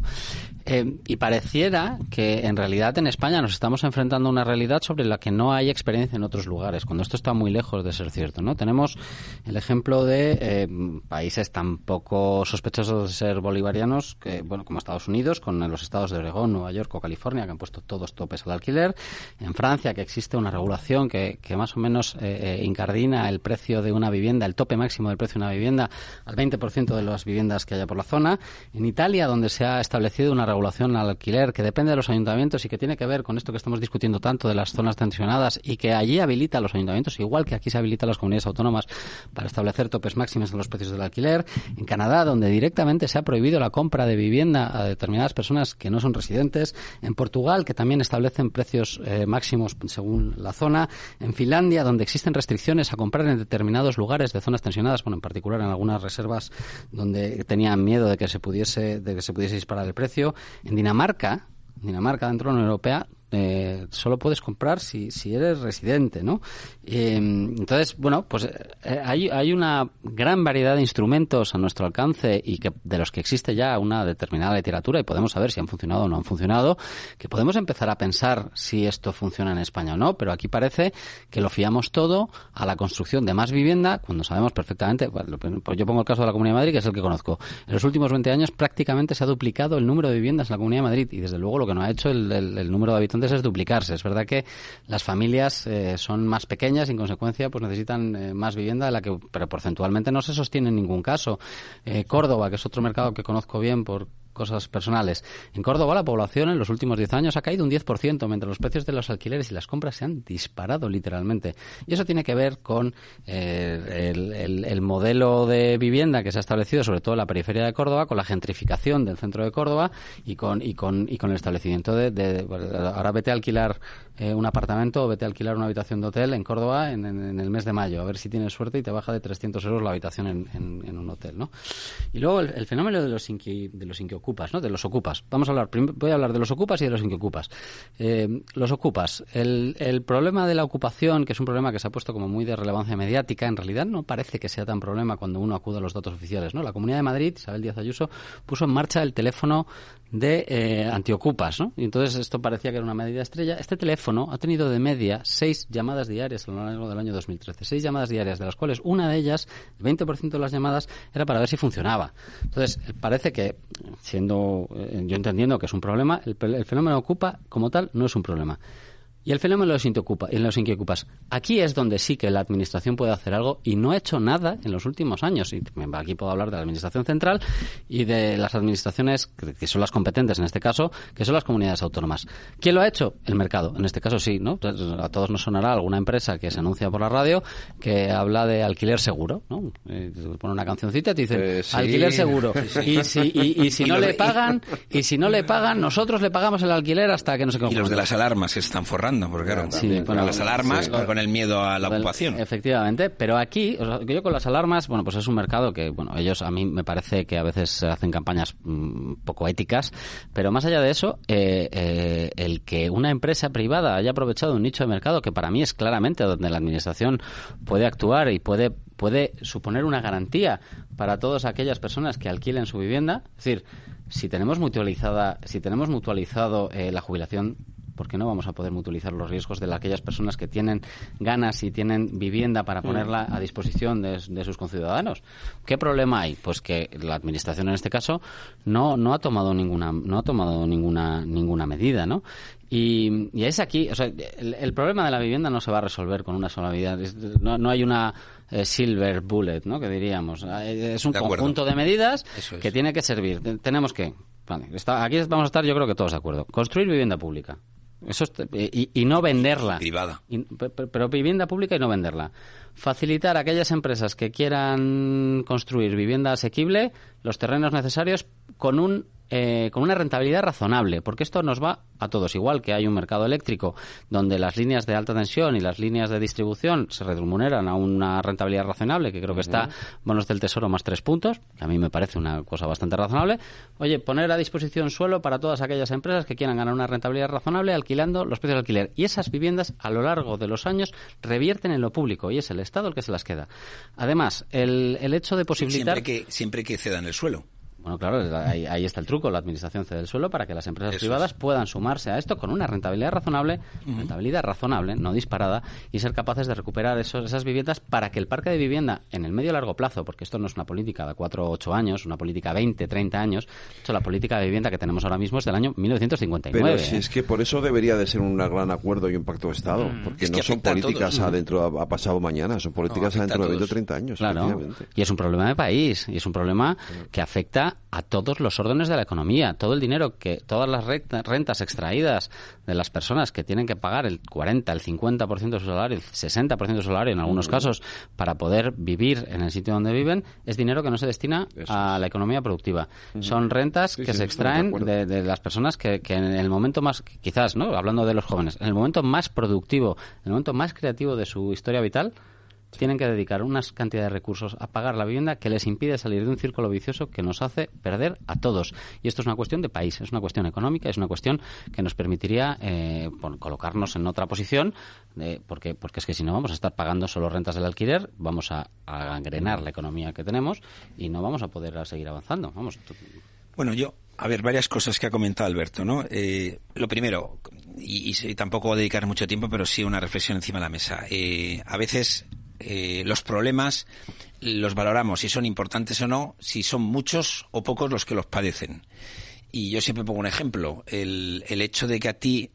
Y pareciera que en realidad en España nos estamos enfrentando a una realidad sobre la que no hay experiencia en otros lugares, cuando esto está muy lejos de ser cierto, ¿no? Tenemos el ejemplo de países tan poco sospechosos de ser bolivarianos, como Estados Unidos, con los estados de Oregón, Nueva York o California, que han puesto todos topes al alquiler. En Francia, que existe una regulación que más o menos incardina el precio de una vivienda, el tope máximo del precio de una vivienda, al 20% de las viviendas que haya por la zona. En Italia, donde se ha establecido una regulación al alquiler que depende de los ayuntamientos y que tiene que ver con esto que estamos discutiendo tanto de las zonas tensionadas, y que allí habilita a los ayuntamientos, igual que aquí se habilita a las comunidades autónomas, para establecer topes máximos en los precios del alquiler. En Canadá, donde directamente se ha prohibido la compra de vivienda a determinadas personas que no son residentes. En Portugal, que también establecen precios máximos según la zona. En Finlandia, donde existen restricciones a comprar en determinados lugares de zonas tensionadas, en particular en algunas reservas donde tenían miedo de que se pudiese disparar el precio. En Dinamarca, dentro de la Unión Europea, solo puedes comprar si eres residente, ¿no? Entonces, bueno, pues hay una gran variedad de instrumentos a nuestro alcance y que de los que existe ya una determinada literatura y podemos saber si han funcionado o no han funcionado, que podemos empezar a pensar si esto funciona en España o no, pero aquí parece que lo fiamos todo a la construcción de más vivienda cuando sabemos perfectamente, pues yo pongo el caso de la Comunidad de Madrid, que es el que conozco. En los últimos 20 años prácticamente se ha duplicado el número de viviendas en la Comunidad de Madrid y desde luego lo que no ha hecho el número de habitantes es duplicarse. Es verdad que las familias son más pequeñas y en consecuencia pues necesitan más vivienda pero porcentualmente no se sostiene en ningún caso. Córdoba, que es otro mercado que conozco bien por cosas personales. En Córdoba la población en los últimos 10 años ha caído un 10%, mientras los precios de los alquileres y las compras se han disparado literalmente. Y eso tiene que ver con el modelo de vivienda que se ha establecido, sobre todo en la periferia de Córdoba, con la gentrificación del centro de Córdoba y con el establecimiento ahora vete a alquilar un apartamento o vete a alquilar una habitación de hotel en Córdoba en el mes de mayo, a ver si tienes suerte y te baja de 300 euros la habitación en un hotel, ¿no? Y luego el fenómeno de los inquiocupas, ¿no? De los ocupas. Voy a hablar de los ocupas y de los inquiocupas. Los ocupas. El problema de la ocupación, que es un problema que se ha puesto como muy de relevancia mediática, en realidad no parece que sea tan problema cuando uno acude a los datos oficiales, ¿no? La Comunidad de Madrid, Isabel Díaz Ayuso, puso en marcha el teléfono de antiocupas, ¿no? Y entonces esto parecía que era una medida estrella. Este teléfono ha tenido de media 6 llamadas diarias a lo largo del año 2013. 6 llamadas diarias, de las cuales una de ellas, el 20% de las llamadas, era para ver si funcionaba. Entonces, parece que, yo entendiendo que es un problema, el fenómeno ocupa como tal no es un problema. Y el fenómeno de los inquiocupas. Aquí es donde sí que la Administración puede hacer algo y no ha hecho nada en los últimos años. Y aquí puedo hablar de la Administración Central y de las administraciones que son las competentes en este caso, que son las comunidades autónomas. ¿Quién lo ha hecho? El mercado. En este caso sí, ¿no? A todos nos sonará alguna empresa que se anuncia por la radio que habla de alquiler seguro, ¿no? Pone una cancioncita y te dicen sí, alquiler seguro. Y si no le pagan, nosotros le pagamos el alquiler hasta que no se concluya. Y los de las alarmas que se están forrando. Porque claro, las alarmas con el miedo a la ocupación. Efectivamente, pero aquí, yo con las alarmas, bueno, pues es un mercado que, ellos a mí me parece que a veces hacen campañas poco éticas, pero más allá de eso, el que una empresa privada haya aprovechado un nicho de mercado que para mí es claramente donde la Administración puede actuar y puede suponer una garantía para todas aquellas personas que alquilen su vivienda. Es decir, si tenemos mutualizado la jubilación, ¿por qué no vamos a poder mutualizar los riesgos de aquellas personas que tienen ganas y tienen vivienda para ponerla a disposición de sus conciudadanos? ¿Qué problema hay? Pues que la Administración en este caso no ha tomado ninguna medida, ¿no? Y es aquí, o sea, el problema de la vivienda no se va a resolver con una sola medida. No hay una silver bullet, ¿no? Que diríamos. Es un conjunto de medidas que tiene que servir. Tenemos que... aquí vamos a estar, yo creo que todos de acuerdo. Construir vivienda pública. Eso y no venderla. Privada. Pero vivienda pública y no venderla. Facilitar a aquellas empresas que quieran construir vivienda asequible los terrenos necesarios con una rentabilidad razonable, porque esto nos va a todos. Igual que hay un mercado eléctrico donde las líneas de alta tensión y las líneas de distribución se remuneran a una rentabilidad razonable, que creo que está bonos del Tesoro más 3 puntos, que a mí me parece una cosa bastante razonable. Oye, poner a disposición suelo para todas aquellas empresas que quieran ganar una rentabilidad razonable alquilando los precios de alquiler. Y esas viviendas, a lo largo de los años, revierten en lo público y es el Estado el que se las queda. Además, el hecho de posibilitar... Siempre que cedan el suelo. Bueno, claro, ahí está el truco. La Administración cede el suelo para que las empresas privadas puedan sumarse a esto con una rentabilidad razonable, no disparada, y ser capaces de recuperar esas viviendas para que el parque de vivienda en el medio y largo plazo, porque esto no es una política de 4 o 8 años, una política de 20, 30 años, de hecho la política de vivienda que tenemos ahora mismo es del año 1959. Pero si es que por eso debería de ser un gran acuerdo y un pacto de Estado, porque no son políticas a pasado mañana, son políticas a dentro de 20 o 30 años. Claro, y es un problema de país, y es un problema que afecta a todos los órdenes de la economía. Todo el dinero todas las rentas extraídas de las personas que tienen que pagar el 40, el 50% de su salario, el 60% de su salario en algunos casos para poder vivir en el sitio donde viven, es dinero que no se destina a la economía productiva. Son rentas que se extraen de las personas que en el momento más, quizás, ¿no? Hablando de los jóvenes, en el momento más productivo, en el momento más creativo de su historia vital, tienen que dedicar unas cantidades de recursos a pagar la vivienda que les impide salir de un círculo vicioso que nos hace perder a todos. Y esto es una cuestión de país, es una cuestión económica, es una cuestión que nos permitiría colocarnos en otra posición, porque es que si no vamos a estar pagando solo rentas del alquiler, vamos a gangrenar la economía que tenemos y no vamos a poder seguir avanzando. Bueno, varias cosas que ha comentado Alberto, ¿no? Lo primero, y tampoco voy a dedicar mucho tiempo, pero sí una reflexión encima de la mesa. A veces los problemas los valoramos si son importantes o no, si son muchos o pocos los que los padecen. Y yo siempre pongo un ejemplo, el hecho de que a ti,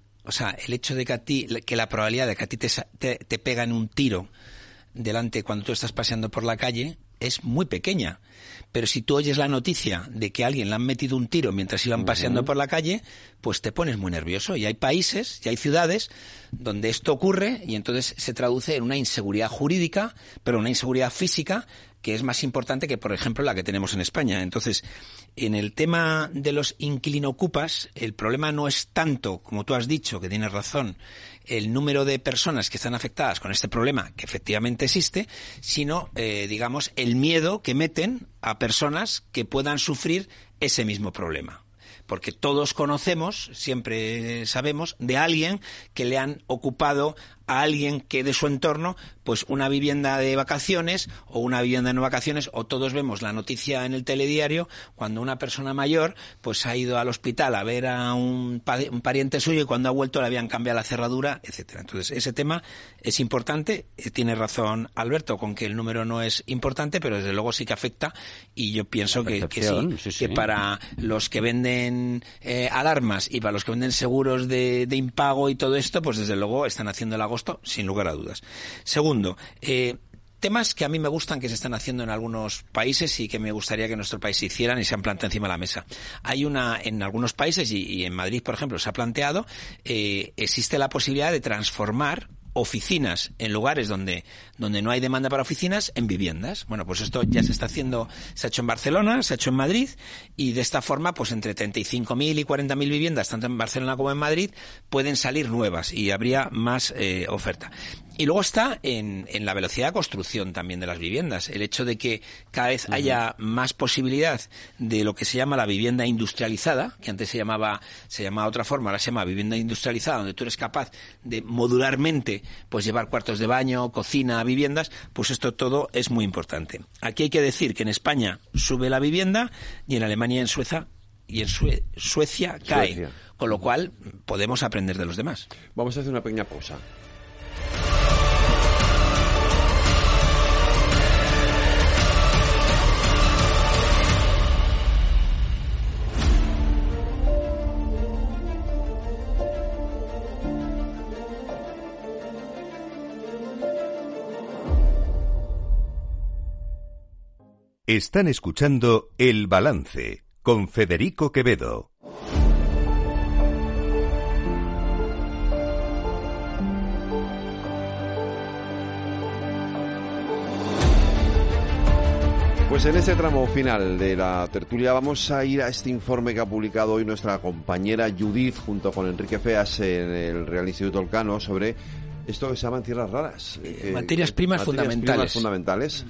que la probabilidad de que a ti te pegan un tiro delante cuando tú estás paseando por la calle es muy pequeña. Pero si tú oyes la noticia de que a alguien le han metido un tiro mientras iban paseando por la calle, pues te pones muy nervioso. Y hay países y hay ciudades donde esto ocurre y entonces se traduce en una inseguridad jurídica, pero una inseguridad física que es más importante que, por ejemplo, la que tenemos en España. Entonces, en el tema de los inquilino-ocupas, el problema no es tanto, como tú has dicho, que tienes razón, el número de personas que están afectadas con este problema, que efectivamente existe, sino, digamos, el miedo que meten a personas que puedan sufrir ese mismo problema. Porque todos conocemos, siempre sabemos, de alguien que le han ocupado a alguien que de su entorno, pues una vivienda de vacaciones o una vivienda no vacaciones, o todos vemos la noticia en el telediario cuando una persona mayor pues ha ido al hospital a ver a un pariente suyo y cuando ha vuelto le habían cambiado la cerradura, etcétera. Entonces, ese tema es importante. Tiene razón Alberto con que el número no es importante, pero desde luego sí que afecta, y yo pienso que sí, que para los que venden alarmas y para los que venden seguros de impago y todo esto, pues desde luego están haciendo el agosto sin lugar a dudas. Segundo, temas que a mí me gustan que se están haciendo en algunos países y que me gustaría que en nuestro país se hicieran y se han planteado encima de la mesa. Hay en algunos países, y en Madrid, por ejemplo, se ha planteado, existe la posibilidad de transformar oficinas en lugares donde no hay demanda para oficinas en viviendas. Bueno, pues esto ya se está haciendo, se ha hecho en Barcelona, se ha hecho en Madrid, y de esta forma, pues entre 35.000 y 40.000 viviendas, tanto en Barcelona como en Madrid, pueden salir nuevas y habría más oferta. Y luego está en la velocidad de construcción también de las viviendas. El hecho de que cada vez haya más posibilidad de lo que se llama la vivienda industrializada, que antes se llamaba de otra forma, ahora se llama vivienda industrializada, donde tú eres capaz de modularmente pues llevar cuartos de baño, cocina, viviendas, pues esto todo es muy importante. Aquí hay que decir que en España sube la vivienda y en Alemania y en Suecia cae. Con lo cual podemos aprender de los demás. Vamos a hacer una pequeña pausa. Están escuchando El Balance con Federico Quevedo. Pues en este tramo final de la tertulia vamos a ir a este informe que ha publicado hoy nuestra compañera Judith junto con Enrique Feas en el Real Instituto Elcano sobre esto que se llaman tierras raras. Materias primas fundamentales.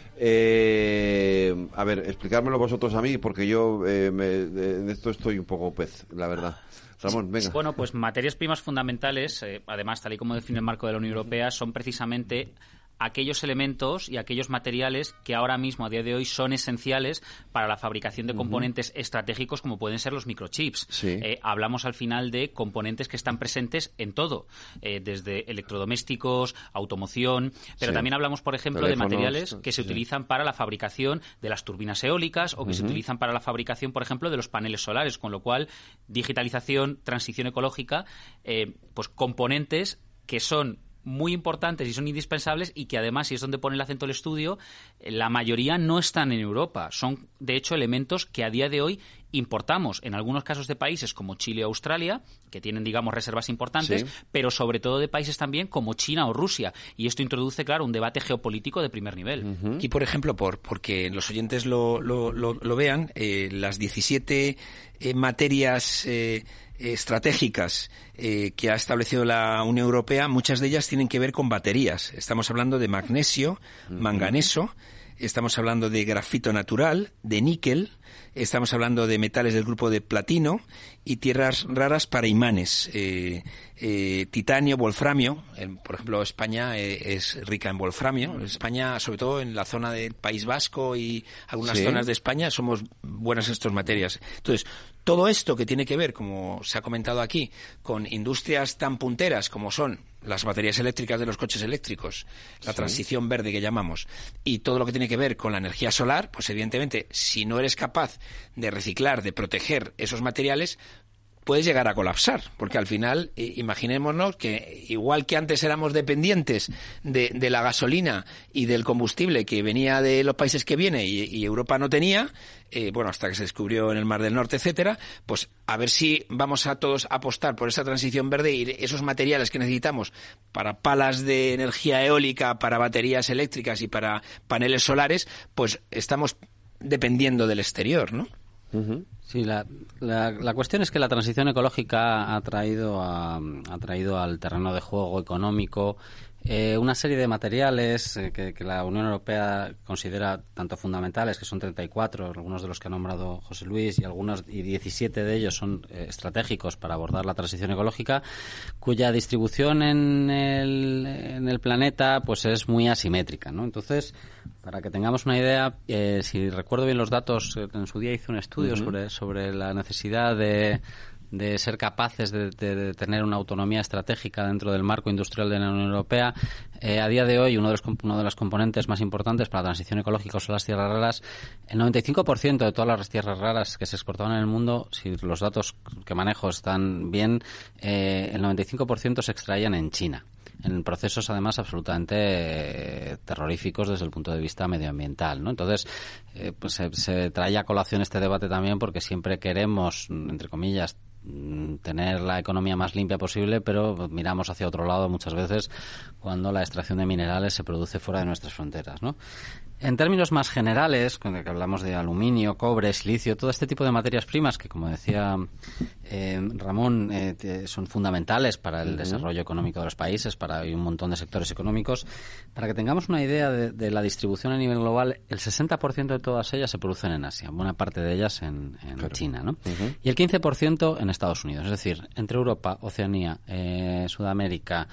A ver, explicármelo vosotros a mí, porque yo en esto estoy un poco pez, la verdad. Ramón, venga. Bueno, pues materias primas fundamentales, además, tal y como define el marco de la Unión Europea, son precisamente aquellos elementos y aquellos materiales que ahora mismo, a día de hoy, son esenciales para la fabricación de componentes estratégicos como pueden ser los microchips. Sí. Hablamos al final de componentes que están presentes en todo, desde electrodomésticos, automoción, pero también hablamos, por ejemplo, de materiales que se utilizan para la fabricación de las turbinas eólicas o que se utilizan para la fabricación, por ejemplo, de los paneles solares, con lo cual, digitalización, transición ecológica, pues componentes que son muy importantes y son indispensables y que además, y es donde pone el acento el estudio, la mayoría no están en Europa. Son, de hecho, elementos que a día de hoy importamos, en algunos casos de países como Chile o Australia, que tienen, digamos, reservas importantes, pero sobre todo de países también como China o Rusia. Y esto introduce, claro, un debate geopolítico de primer nivel. Aquí, por ejemplo, porque los oyentes lo vean, las 17 materias estratégicas que ha establecido la Unión Europea, muchas de ellas tienen que ver con baterías. Estamos hablando de magnesio, manganeso, estamos hablando de grafito natural, de níquel, estamos hablando de metales del grupo de platino y tierras raras para imanes, titanio, wolframio. Por ejemplo, España es rica en wolframio. España, sobre todo en la zona del País Vasco y algunas zonas de España, somos buenas en estas materias. Entonces, todo esto que tiene que ver, como se ha comentado aquí, con industrias tan punteras como son las baterías eléctricas de los coches eléctricos, la transición verde que llamamos, y todo lo que tiene que ver con la energía solar, pues evidentemente, si no eres capaz de reciclar, de proteger esos materiales, puedes llegar a colapsar, porque al final, imaginémonos que igual que antes éramos dependientes de la gasolina y del combustible que venía de los países que viene y Europa no tenía, hasta que se descubrió en el Mar del Norte, etcétera, pues a ver si vamos a todos apostar por esa transición verde y esos materiales que necesitamos para palas de energía eólica, para baterías eléctricas y para paneles solares, pues estamos dependiendo del exterior, ¿no? Sí, la cuestión es que la transición ecológica ha traído al terreno de juego económico una serie de materiales que la Unión Europea considera tanto fundamentales, que son 34, algunos de los que ha nombrado José Luis, y 17 de ellos son estratégicos para abordar la transición ecológica, cuya distribución en el planeta pues es muy asimétrica, ¿no? Entonces, para que tengamos una idea, si recuerdo bien los datos, en su día hice un estudio sobre la necesidad de ser capaces de tener una autonomía estratégica dentro del marco industrial de la Unión Europea. A día de hoy, uno de los componentes más importantes para la transición ecológica son las tierras raras. El 95% de todas las tierras raras que se exportaban en el mundo, si los datos que manejo están bien, el 95% se extraían en China, en procesos además absolutamente terroríficos desde el punto de vista medioambiental, ¿no? Entonces, pues se trae a colación este debate también porque siempre queremos, entre comillas, tener la economía más limpia posible, pero miramos hacia otro lado muchas veces cuando la extracción de minerales se produce fuera de nuestras fronteras, ¿no? En términos más generales, cuando hablamos de aluminio, cobre, silicio, todo este tipo de materias primas que, como decía Ramón, son fundamentales para el desarrollo económico de los países, para un montón de sectores económicos. Para que tengamos una idea de la distribución a nivel global, el 60% de todas ellas se producen en Asia, buena parte de ellas en China, ¿no? Y el 15% en Estados Unidos, es decir, entre Europa, Oceanía, Sudamérica,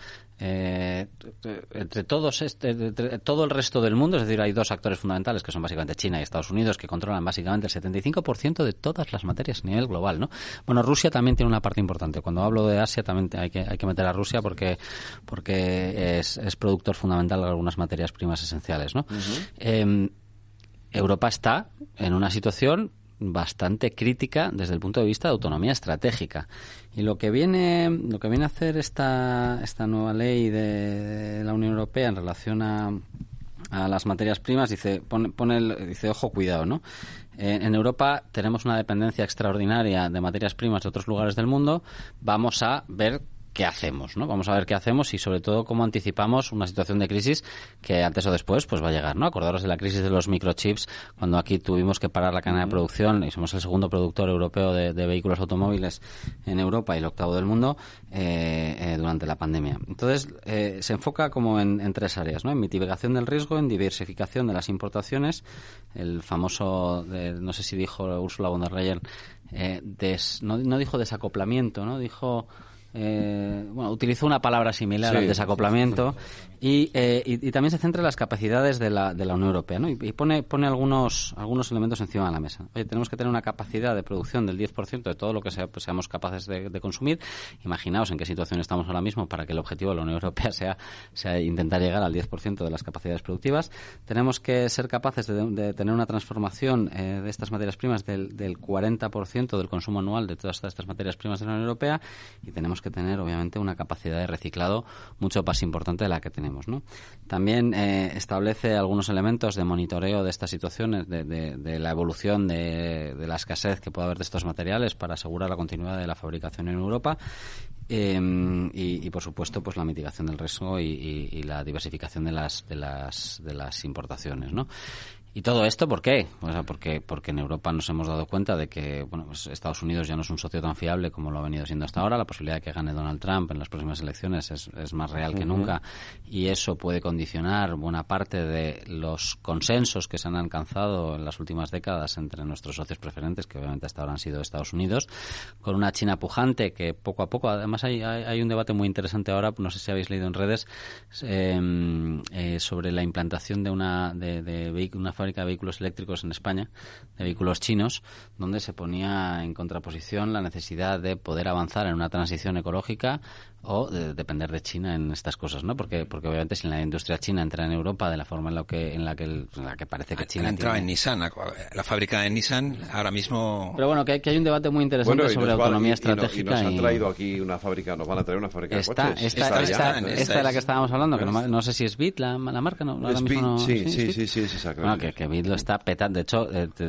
entre todo el resto del mundo, es decir, hay dos actores fundamentales que son básicamente China y Estados Unidos, que controlan básicamente el 75% de todas las materias a nivel global, ¿no? Bueno, Rusia también tiene una parte importante. Cuando hablo de Asia también hay que meter a Rusia porque es productor fundamental de algunas materias primas esenciales, ¿no? Europa está en una situación bastante crítica desde el punto de vista de autonomía estratégica. Y lo que viene a hacer esta nueva ley de la Unión Europea en relación a las materias primas, dice, ojo, cuidado, ¿no? En Europa tenemos una dependencia extraordinaria de materias primas de otros lugares del mundo. Vamos a ver qué hacemos, ¿no? Vamos a ver qué hacemos y sobre todo cómo anticipamos una situación de crisis que antes o después pues va a llegar, ¿no? Acordaros de la crisis de los microchips, cuando aquí tuvimos que parar la cadena de producción y somos el segundo productor europeo de vehículos automóviles en Europa y el octavo del mundo durante la pandemia. Entonces, se enfoca como en tres áreas, ¿no? En mitigación del riesgo, en diversificación de las importaciones, el famoso, no sé si dijo Ursula von der Leyen, no dijo desacoplamiento, ¿no? Dijo... utilizó una palabra similar al desacoplamiento y también se centra en las capacidades de la Unión Europea, ¿no? Y pone algunos elementos encima de la mesa. Oye, tenemos que tener una capacidad de producción del 10% de todo lo que seamos capaces de consumir. Imaginaos en qué situación estamos ahora mismo para que el objetivo de la Unión Europea sea intentar llegar al 10% de las capacidades productivas. Tenemos que ser capaces de tener una transformación de estas materias primas del 40% del consumo anual de todas estas materias primas de la Unión Europea, y tenemos que tener obviamente una capacidad de reciclado mucho más importante de la que tenemos, ¿no? También establece algunos elementos de monitoreo de estas situaciones, de la evolución de la escasez que puede haber de estos materiales para asegurar la continuidad de la fabricación en Europa. Y por supuesto pues la mitigación del riesgo y la diversificación de las importaciones, ¿no? ¿Y todo esto por qué? O sea, porque en Europa nos hemos dado cuenta de que, bueno, pues Estados Unidos ya no es un socio tan fiable como lo ha venido siendo hasta ahora. La posibilidad de que gane Donald Trump en las próximas elecciones es más real que nunca, y eso puede condicionar buena parte de los consensos que se han alcanzado en las últimas décadas entre nuestros socios preferentes, que obviamente hasta ahora han sido Estados Unidos, con una China pujante que poco a poco, además hay un debate muy interesante ahora, no sé si habéis leído en redes, sobre la implantación de una fábrica de vehículos eléctricos en España, de vehículos chinos, donde se ponía en contraposición la necesidad de poder avanzar en una transición ecológica o de depender de China en estas cosas, ¿no? Porque obviamente si la industria china entra en Europa de la forma en la que parece que China han entrado en Nissan, la fábrica de Nissan ahora mismo. Pero bueno, que hay un debate muy interesante sobre autonomía estratégica. Y nos han traído aquí una fábrica, nos van a traer una fábrica de coches. Esta de la que estábamos hablando, que no sé si es BYD la marca, ¿no? Ahora mismo no, sí, exacto. Bueno, que BYD lo está petando. De hecho,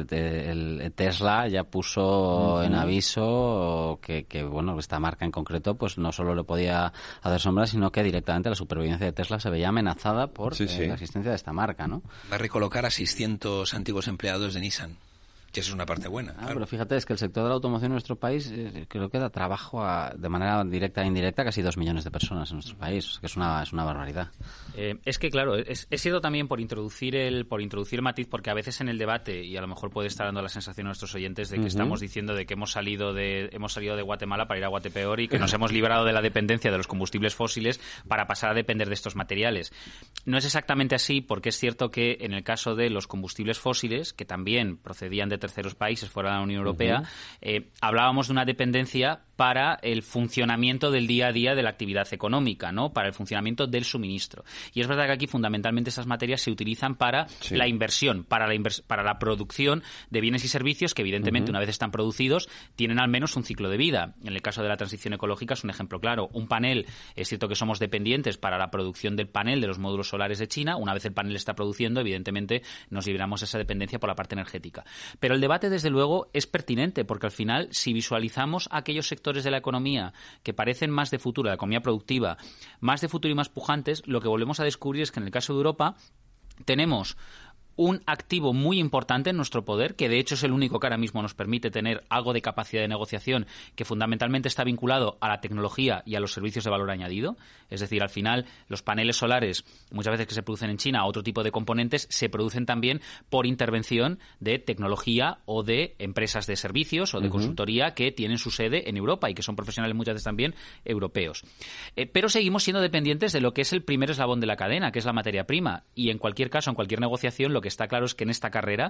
el Tesla ya puso en aviso que bueno, esta marca en concreto pues no solo le podía hacer sombra, sino que directamente la supervivencia de Tesla se veía amenazada por la existencia de esta marca, ¿no? Va a recolocar a 600 antiguos empleados de Nissan, que eso es una parte buena. Claro. Pero fíjate, es que el sector de la automoción en nuestro país creo que da trabajo de manera directa e indirecta a casi 2 millones de personas en nuestro país, o sea, que es una barbaridad. Es que claro, he sido también por introducir el matiz, porque a veces en el debate, y a lo mejor puede estar dando la sensación a nuestros oyentes de que estamos diciendo de que hemos salido de Guatemala para ir a Guatepeor y que nos hemos librado de la dependencia de los combustibles fósiles para pasar a depender de estos materiales. No es exactamente así, porque es cierto que en el caso de los combustibles fósiles, que también procedían de terceros países fuera de la Unión Europea, hablábamos de una dependencia para el funcionamiento del día a día de la actividad económica, ¿no? Para el funcionamiento del suministro. Y es verdad que aquí fundamentalmente esas materias se utilizan para la inversión, para la producción de bienes y servicios que evidentemente una vez están producidos tienen al menos un ciclo de vida. En el caso de la transición ecológica es un ejemplo claro. Un panel, es cierto que somos dependientes para la producción del panel de los módulos solares de China. Una vez el panel está produciendo, evidentemente nos libramos esa dependencia por la parte energética. Pero el debate, desde luego, es pertinente, porque al final, si visualizamos aquellos sectores de la economía que parecen más de futuro, la economía productiva, más de futuro y más pujantes, lo que volvemos a descubrir es que en el caso de Europa tenemos un activo muy importante en nuestro poder, que de hecho es el único que ahora mismo nos permite tener algo de capacidad de negociación, que fundamentalmente está vinculado a la tecnología y a los servicios de valor añadido. Es decir, al final, los paneles solares, muchas veces que se producen en China, otro tipo de componentes, se producen también por intervención de tecnología o de empresas de servicios o de consultoría que tienen su sede en Europa y que son profesionales muchas veces también europeos. Pero seguimos siendo dependientes de lo que es el primer eslabón de la cadena, que es la materia prima. Y en cualquier caso, en cualquier negociación, lo que está claro es que en esta carrera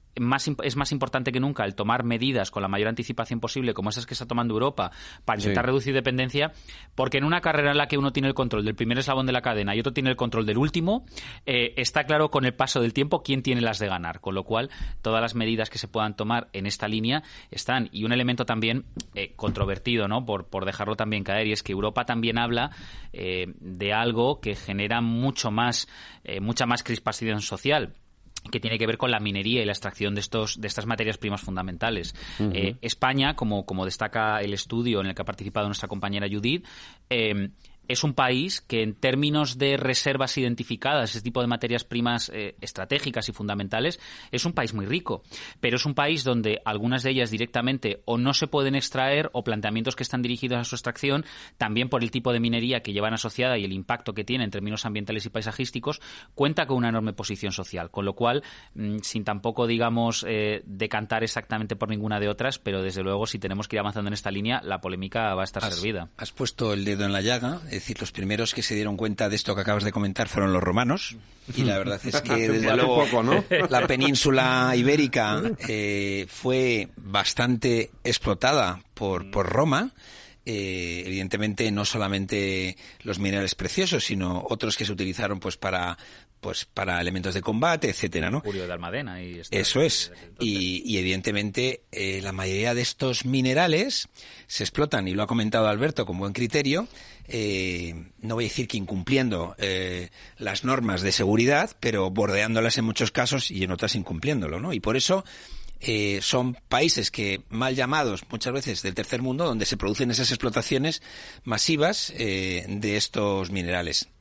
es más importante que nunca el tomar medidas con la mayor anticipación posible, como esas que está tomando Europa, para intentar reducir dependencia, porque en una carrera en la que uno tiene el control del primer eslabón de la cadena y otro tiene el control del último, está claro con el paso del tiempo quién tiene las de ganar, con lo cual todas las medidas que se puedan tomar en esta línea están. Y un elemento también controvertido, ¿no? Por dejarlo también caer, y es que Europa también habla de algo que genera mucha más crispación social, que tiene que ver con la minería y la extracción de estas materias primas fundamentales. España, como destaca el estudio en el que ha participado nuestra compañera Judith, es un país que en términos de reservas identificadas, ese tipo de materias primas estratégicas y fundamentales, es un país muy rico. Pero es un país donde algunas de ellas directamente o no se pueden extraer, o planteamientos que están dirigidos a su extracción, también por el tipo de minería que llevan asociada y el impacto que tiene en términos ambientales y paisajísticos, cuenta con una enorme posición social. Con lo cual, sin tampoco, digamos, decantar exactamente por ninguna de otras, pero desde luego si tenemos que ir avanzando en esta línea, la polémica va a estar servida. Has puesto el dedo en la llaga. Es decir, los primeros que se dieron cuenta de esto que acabas de comentar fueron los romanos, y la verdad es que desde luego la península ibérica fue bastante explotada por Roma. Evidentemente no solamente los minerales preciosos, sino otros que se utilizaron para elementos de combate, etcétera, ¿no? Mercurio de Almadena eso es. Y evidentemente la mayoría de estos minerales se explotan, y lo ha comentado Alberto con buen criterio, no voy a decir que incumpliendo las normas de seguridad, pero bordeándolas en muchos casos y en otras incumpliéndolo, ¿no? Y por eso son países que, mal llamados muchas veces del tercer mundo, donde se producen esas explotaciones masivas de estos minerales.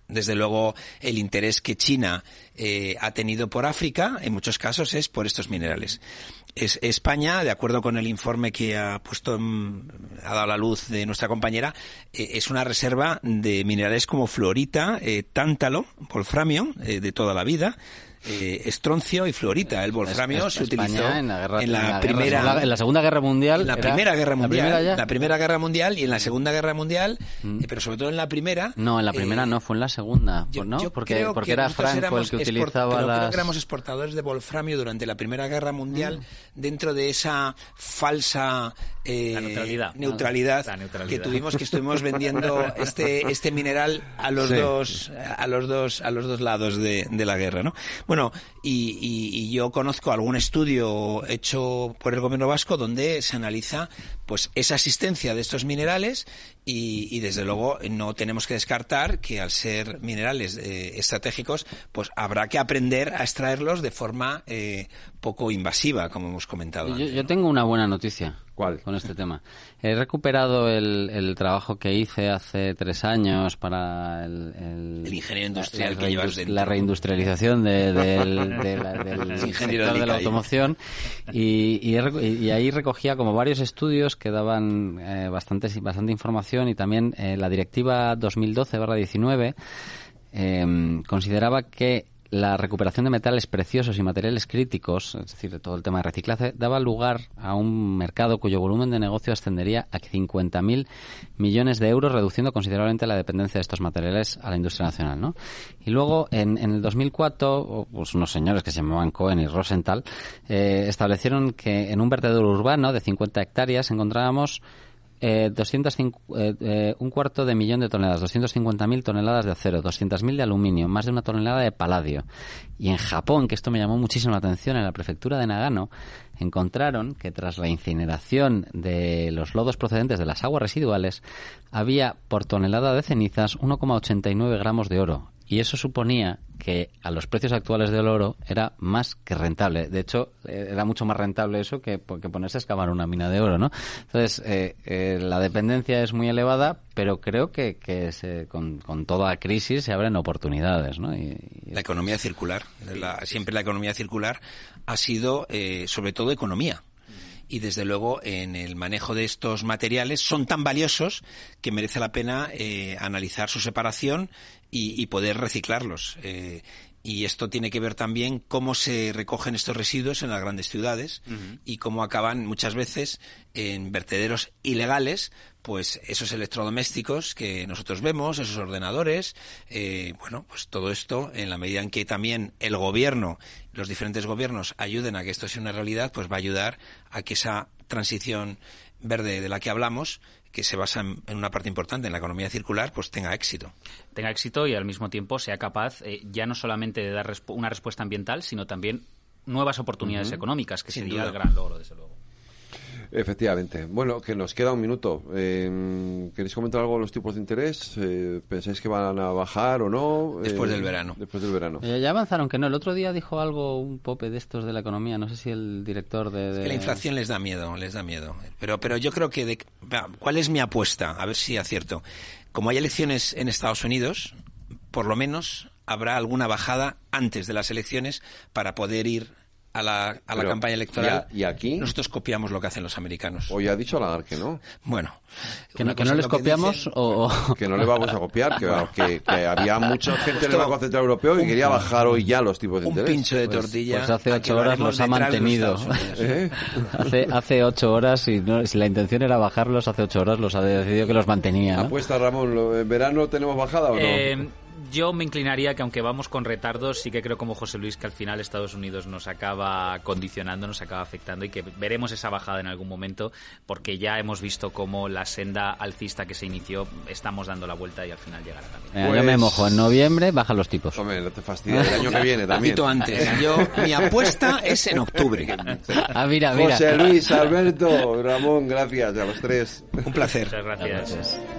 Desde luego, el interés que China ha tenido por África, en muchos casos, es por estos minerales. España, de acuerdo con el informe que ha dado a la luz de nuestra compañera, es una reserva de minerales como fluorita, tántalo, wolframio, de toda la vida, estroncio y fluorita. El wolframio se utilizó en la Segunda Guerra Mundial. En la Primera Guerra Mundial y en la Segunda Guerra Mundial, pero sobre todo en la Primera. No, en la Primera no, fue en la Segunda, porque era Franco el que utilizaba creo que éramos exportadores de wolframio durante la Primera Guerra Mundial, dentro de esa falsa neutralidad que tuvimos, que estuvimos vendiendo este mineral a los dos lados de la guerra, ¿no? Bueno, y yo conozco algún estudio hecho por el gobierno vasco donde se analiza pues esa existencia de estos minerales y desde luego no tenemos que descartar que al ser minerales estratégicos pues habrá que aprender a extraerlos de forma poco invasiva, como hemos comentado antes. Yo tengo una buena noticia. ¿Cuál? Con este tema. He recuperado el trabajo que hice hace 3 años para el ingeniero industrial que llevas dentro. La reindustrialización del sector de la automoción y ahí recogía como varios estudios que daban bastante información y también la directiva 2012/19 consideraba que la recuperación de metales preciosos y materiales críticos, es decir, de todo el tema de reciclaje, daba lugar a un mercado cuyo volumen de negocio ascendería a 50.000 millones de euros, reduciendo considerablemente la dependencia de estos materiales a la industria nacional, ¿no? Y luego, en el 2004, pues unos señores que se llamaban Cohen y Rosenthal establecieron que en un vertedero urbano de 50 hectáreas encontrábamos un cuarto de millón de toneladas, 250.000 toneladas de acero, 200.000 de aluminio, más de 1 tonelada de paladio. Y en Japón, que esto me llamó muchísimo la atención, en la prefectura de Nagano, encontraron que tras la incineración de los lodos procedentes de las aguas residuales, había por tonelada de cenizas 1,89 gramos de oro. Y eso suponía que a los precios actuales del oro era más que rentable. De hecho, era mucho más rentable eso que ponerse a excavar una mina de oro, ¿no? Entonces, la dependencia es muy elevada, pero creo que con toda crisis se abren oportunidades, ¿no? La economía circular. Siempre la economía circular ha sido, sobre todo, economía. Y desde luego en el manejo de estos materiales son tan valiosos que merece la pena analizar su separación y poder reciclarlos. Y esto tiene que ver también cómo se recogen estos residuos en las grandes ciudades y cómo acaban muchas veces en vertederos ilegales, pues esos electrodomésticos que nosotros vemos, esos ordenadores, pues todo esto, en la medida en que también el gobierno, los diferentes gobiernos ayuden a que esto sea una realidad, pues va a ayudar a que esa transición verde de la que hablamos, que se basa en una parte importante en la economía circular, pues tenga éxito. Tenga éxito y al mismo tiempo sea capaz ya no solamente de dar una respuesta ambiental, sino también nuevas oportunidades económicas, que sería el gran logro, desde luego. Efectivamente. Bueno, que nos queda un minuto. ¿Queréis comentar algo de los tipos de interés? ¿Pensáis que van a bajar o no? Después del verano. Después del verano. Ya avanzaron que no. El otro día dijo algo, un pope de estos de la economía, no sé si el director de... Es que la inflación les da miedo. Pero yo creo que... ¿Cuál es mi apuesta? A ver si acierto. Como hay elecciones en Estados Unidos, por lo menos habrá alguna bajada antes de las elecciones para poder ir a la campaña electoral. ¿Y aquí? Nosotros copiamos lo que hacen los americanos. Hoy ha dicho Lagarde que no. Bueno. ¿Que no les copiamos o...? Que no le vamos a copiar, que había mucha gente en el Banco Central Europeo que quería bajar hoy ya los tipos de interés. Un pincho de tortilla. Pues hace 8 horas los ha mantenido. Hace 8 horas, si la intención era bajarlos, hace 8 horas los ha decidido que los mantenía, ¿no? ¿Apuesta, Ramón? ¿En verano tenemos bajada o no? Yo me inclinaría que, aunque vamos con retardos, sí que creo, como José Luis, que al final Estados Unidos nos acaba condicionando, nos acaba afectando y que veremos esa bajada en algún momento, porque ya hemos visto cómo la senda alcista que se inició estamos dando la vuelta y al final llegará también. Yo me mojo, en noviembre bajan los tipos. Hombre, no te fastidies, el año que viene también. Un poquito antes. Mi apuesta es en octubre. Mira. José Luis, Alberto, Ramón, gracias a los tres. Un placer. Muchas gracias.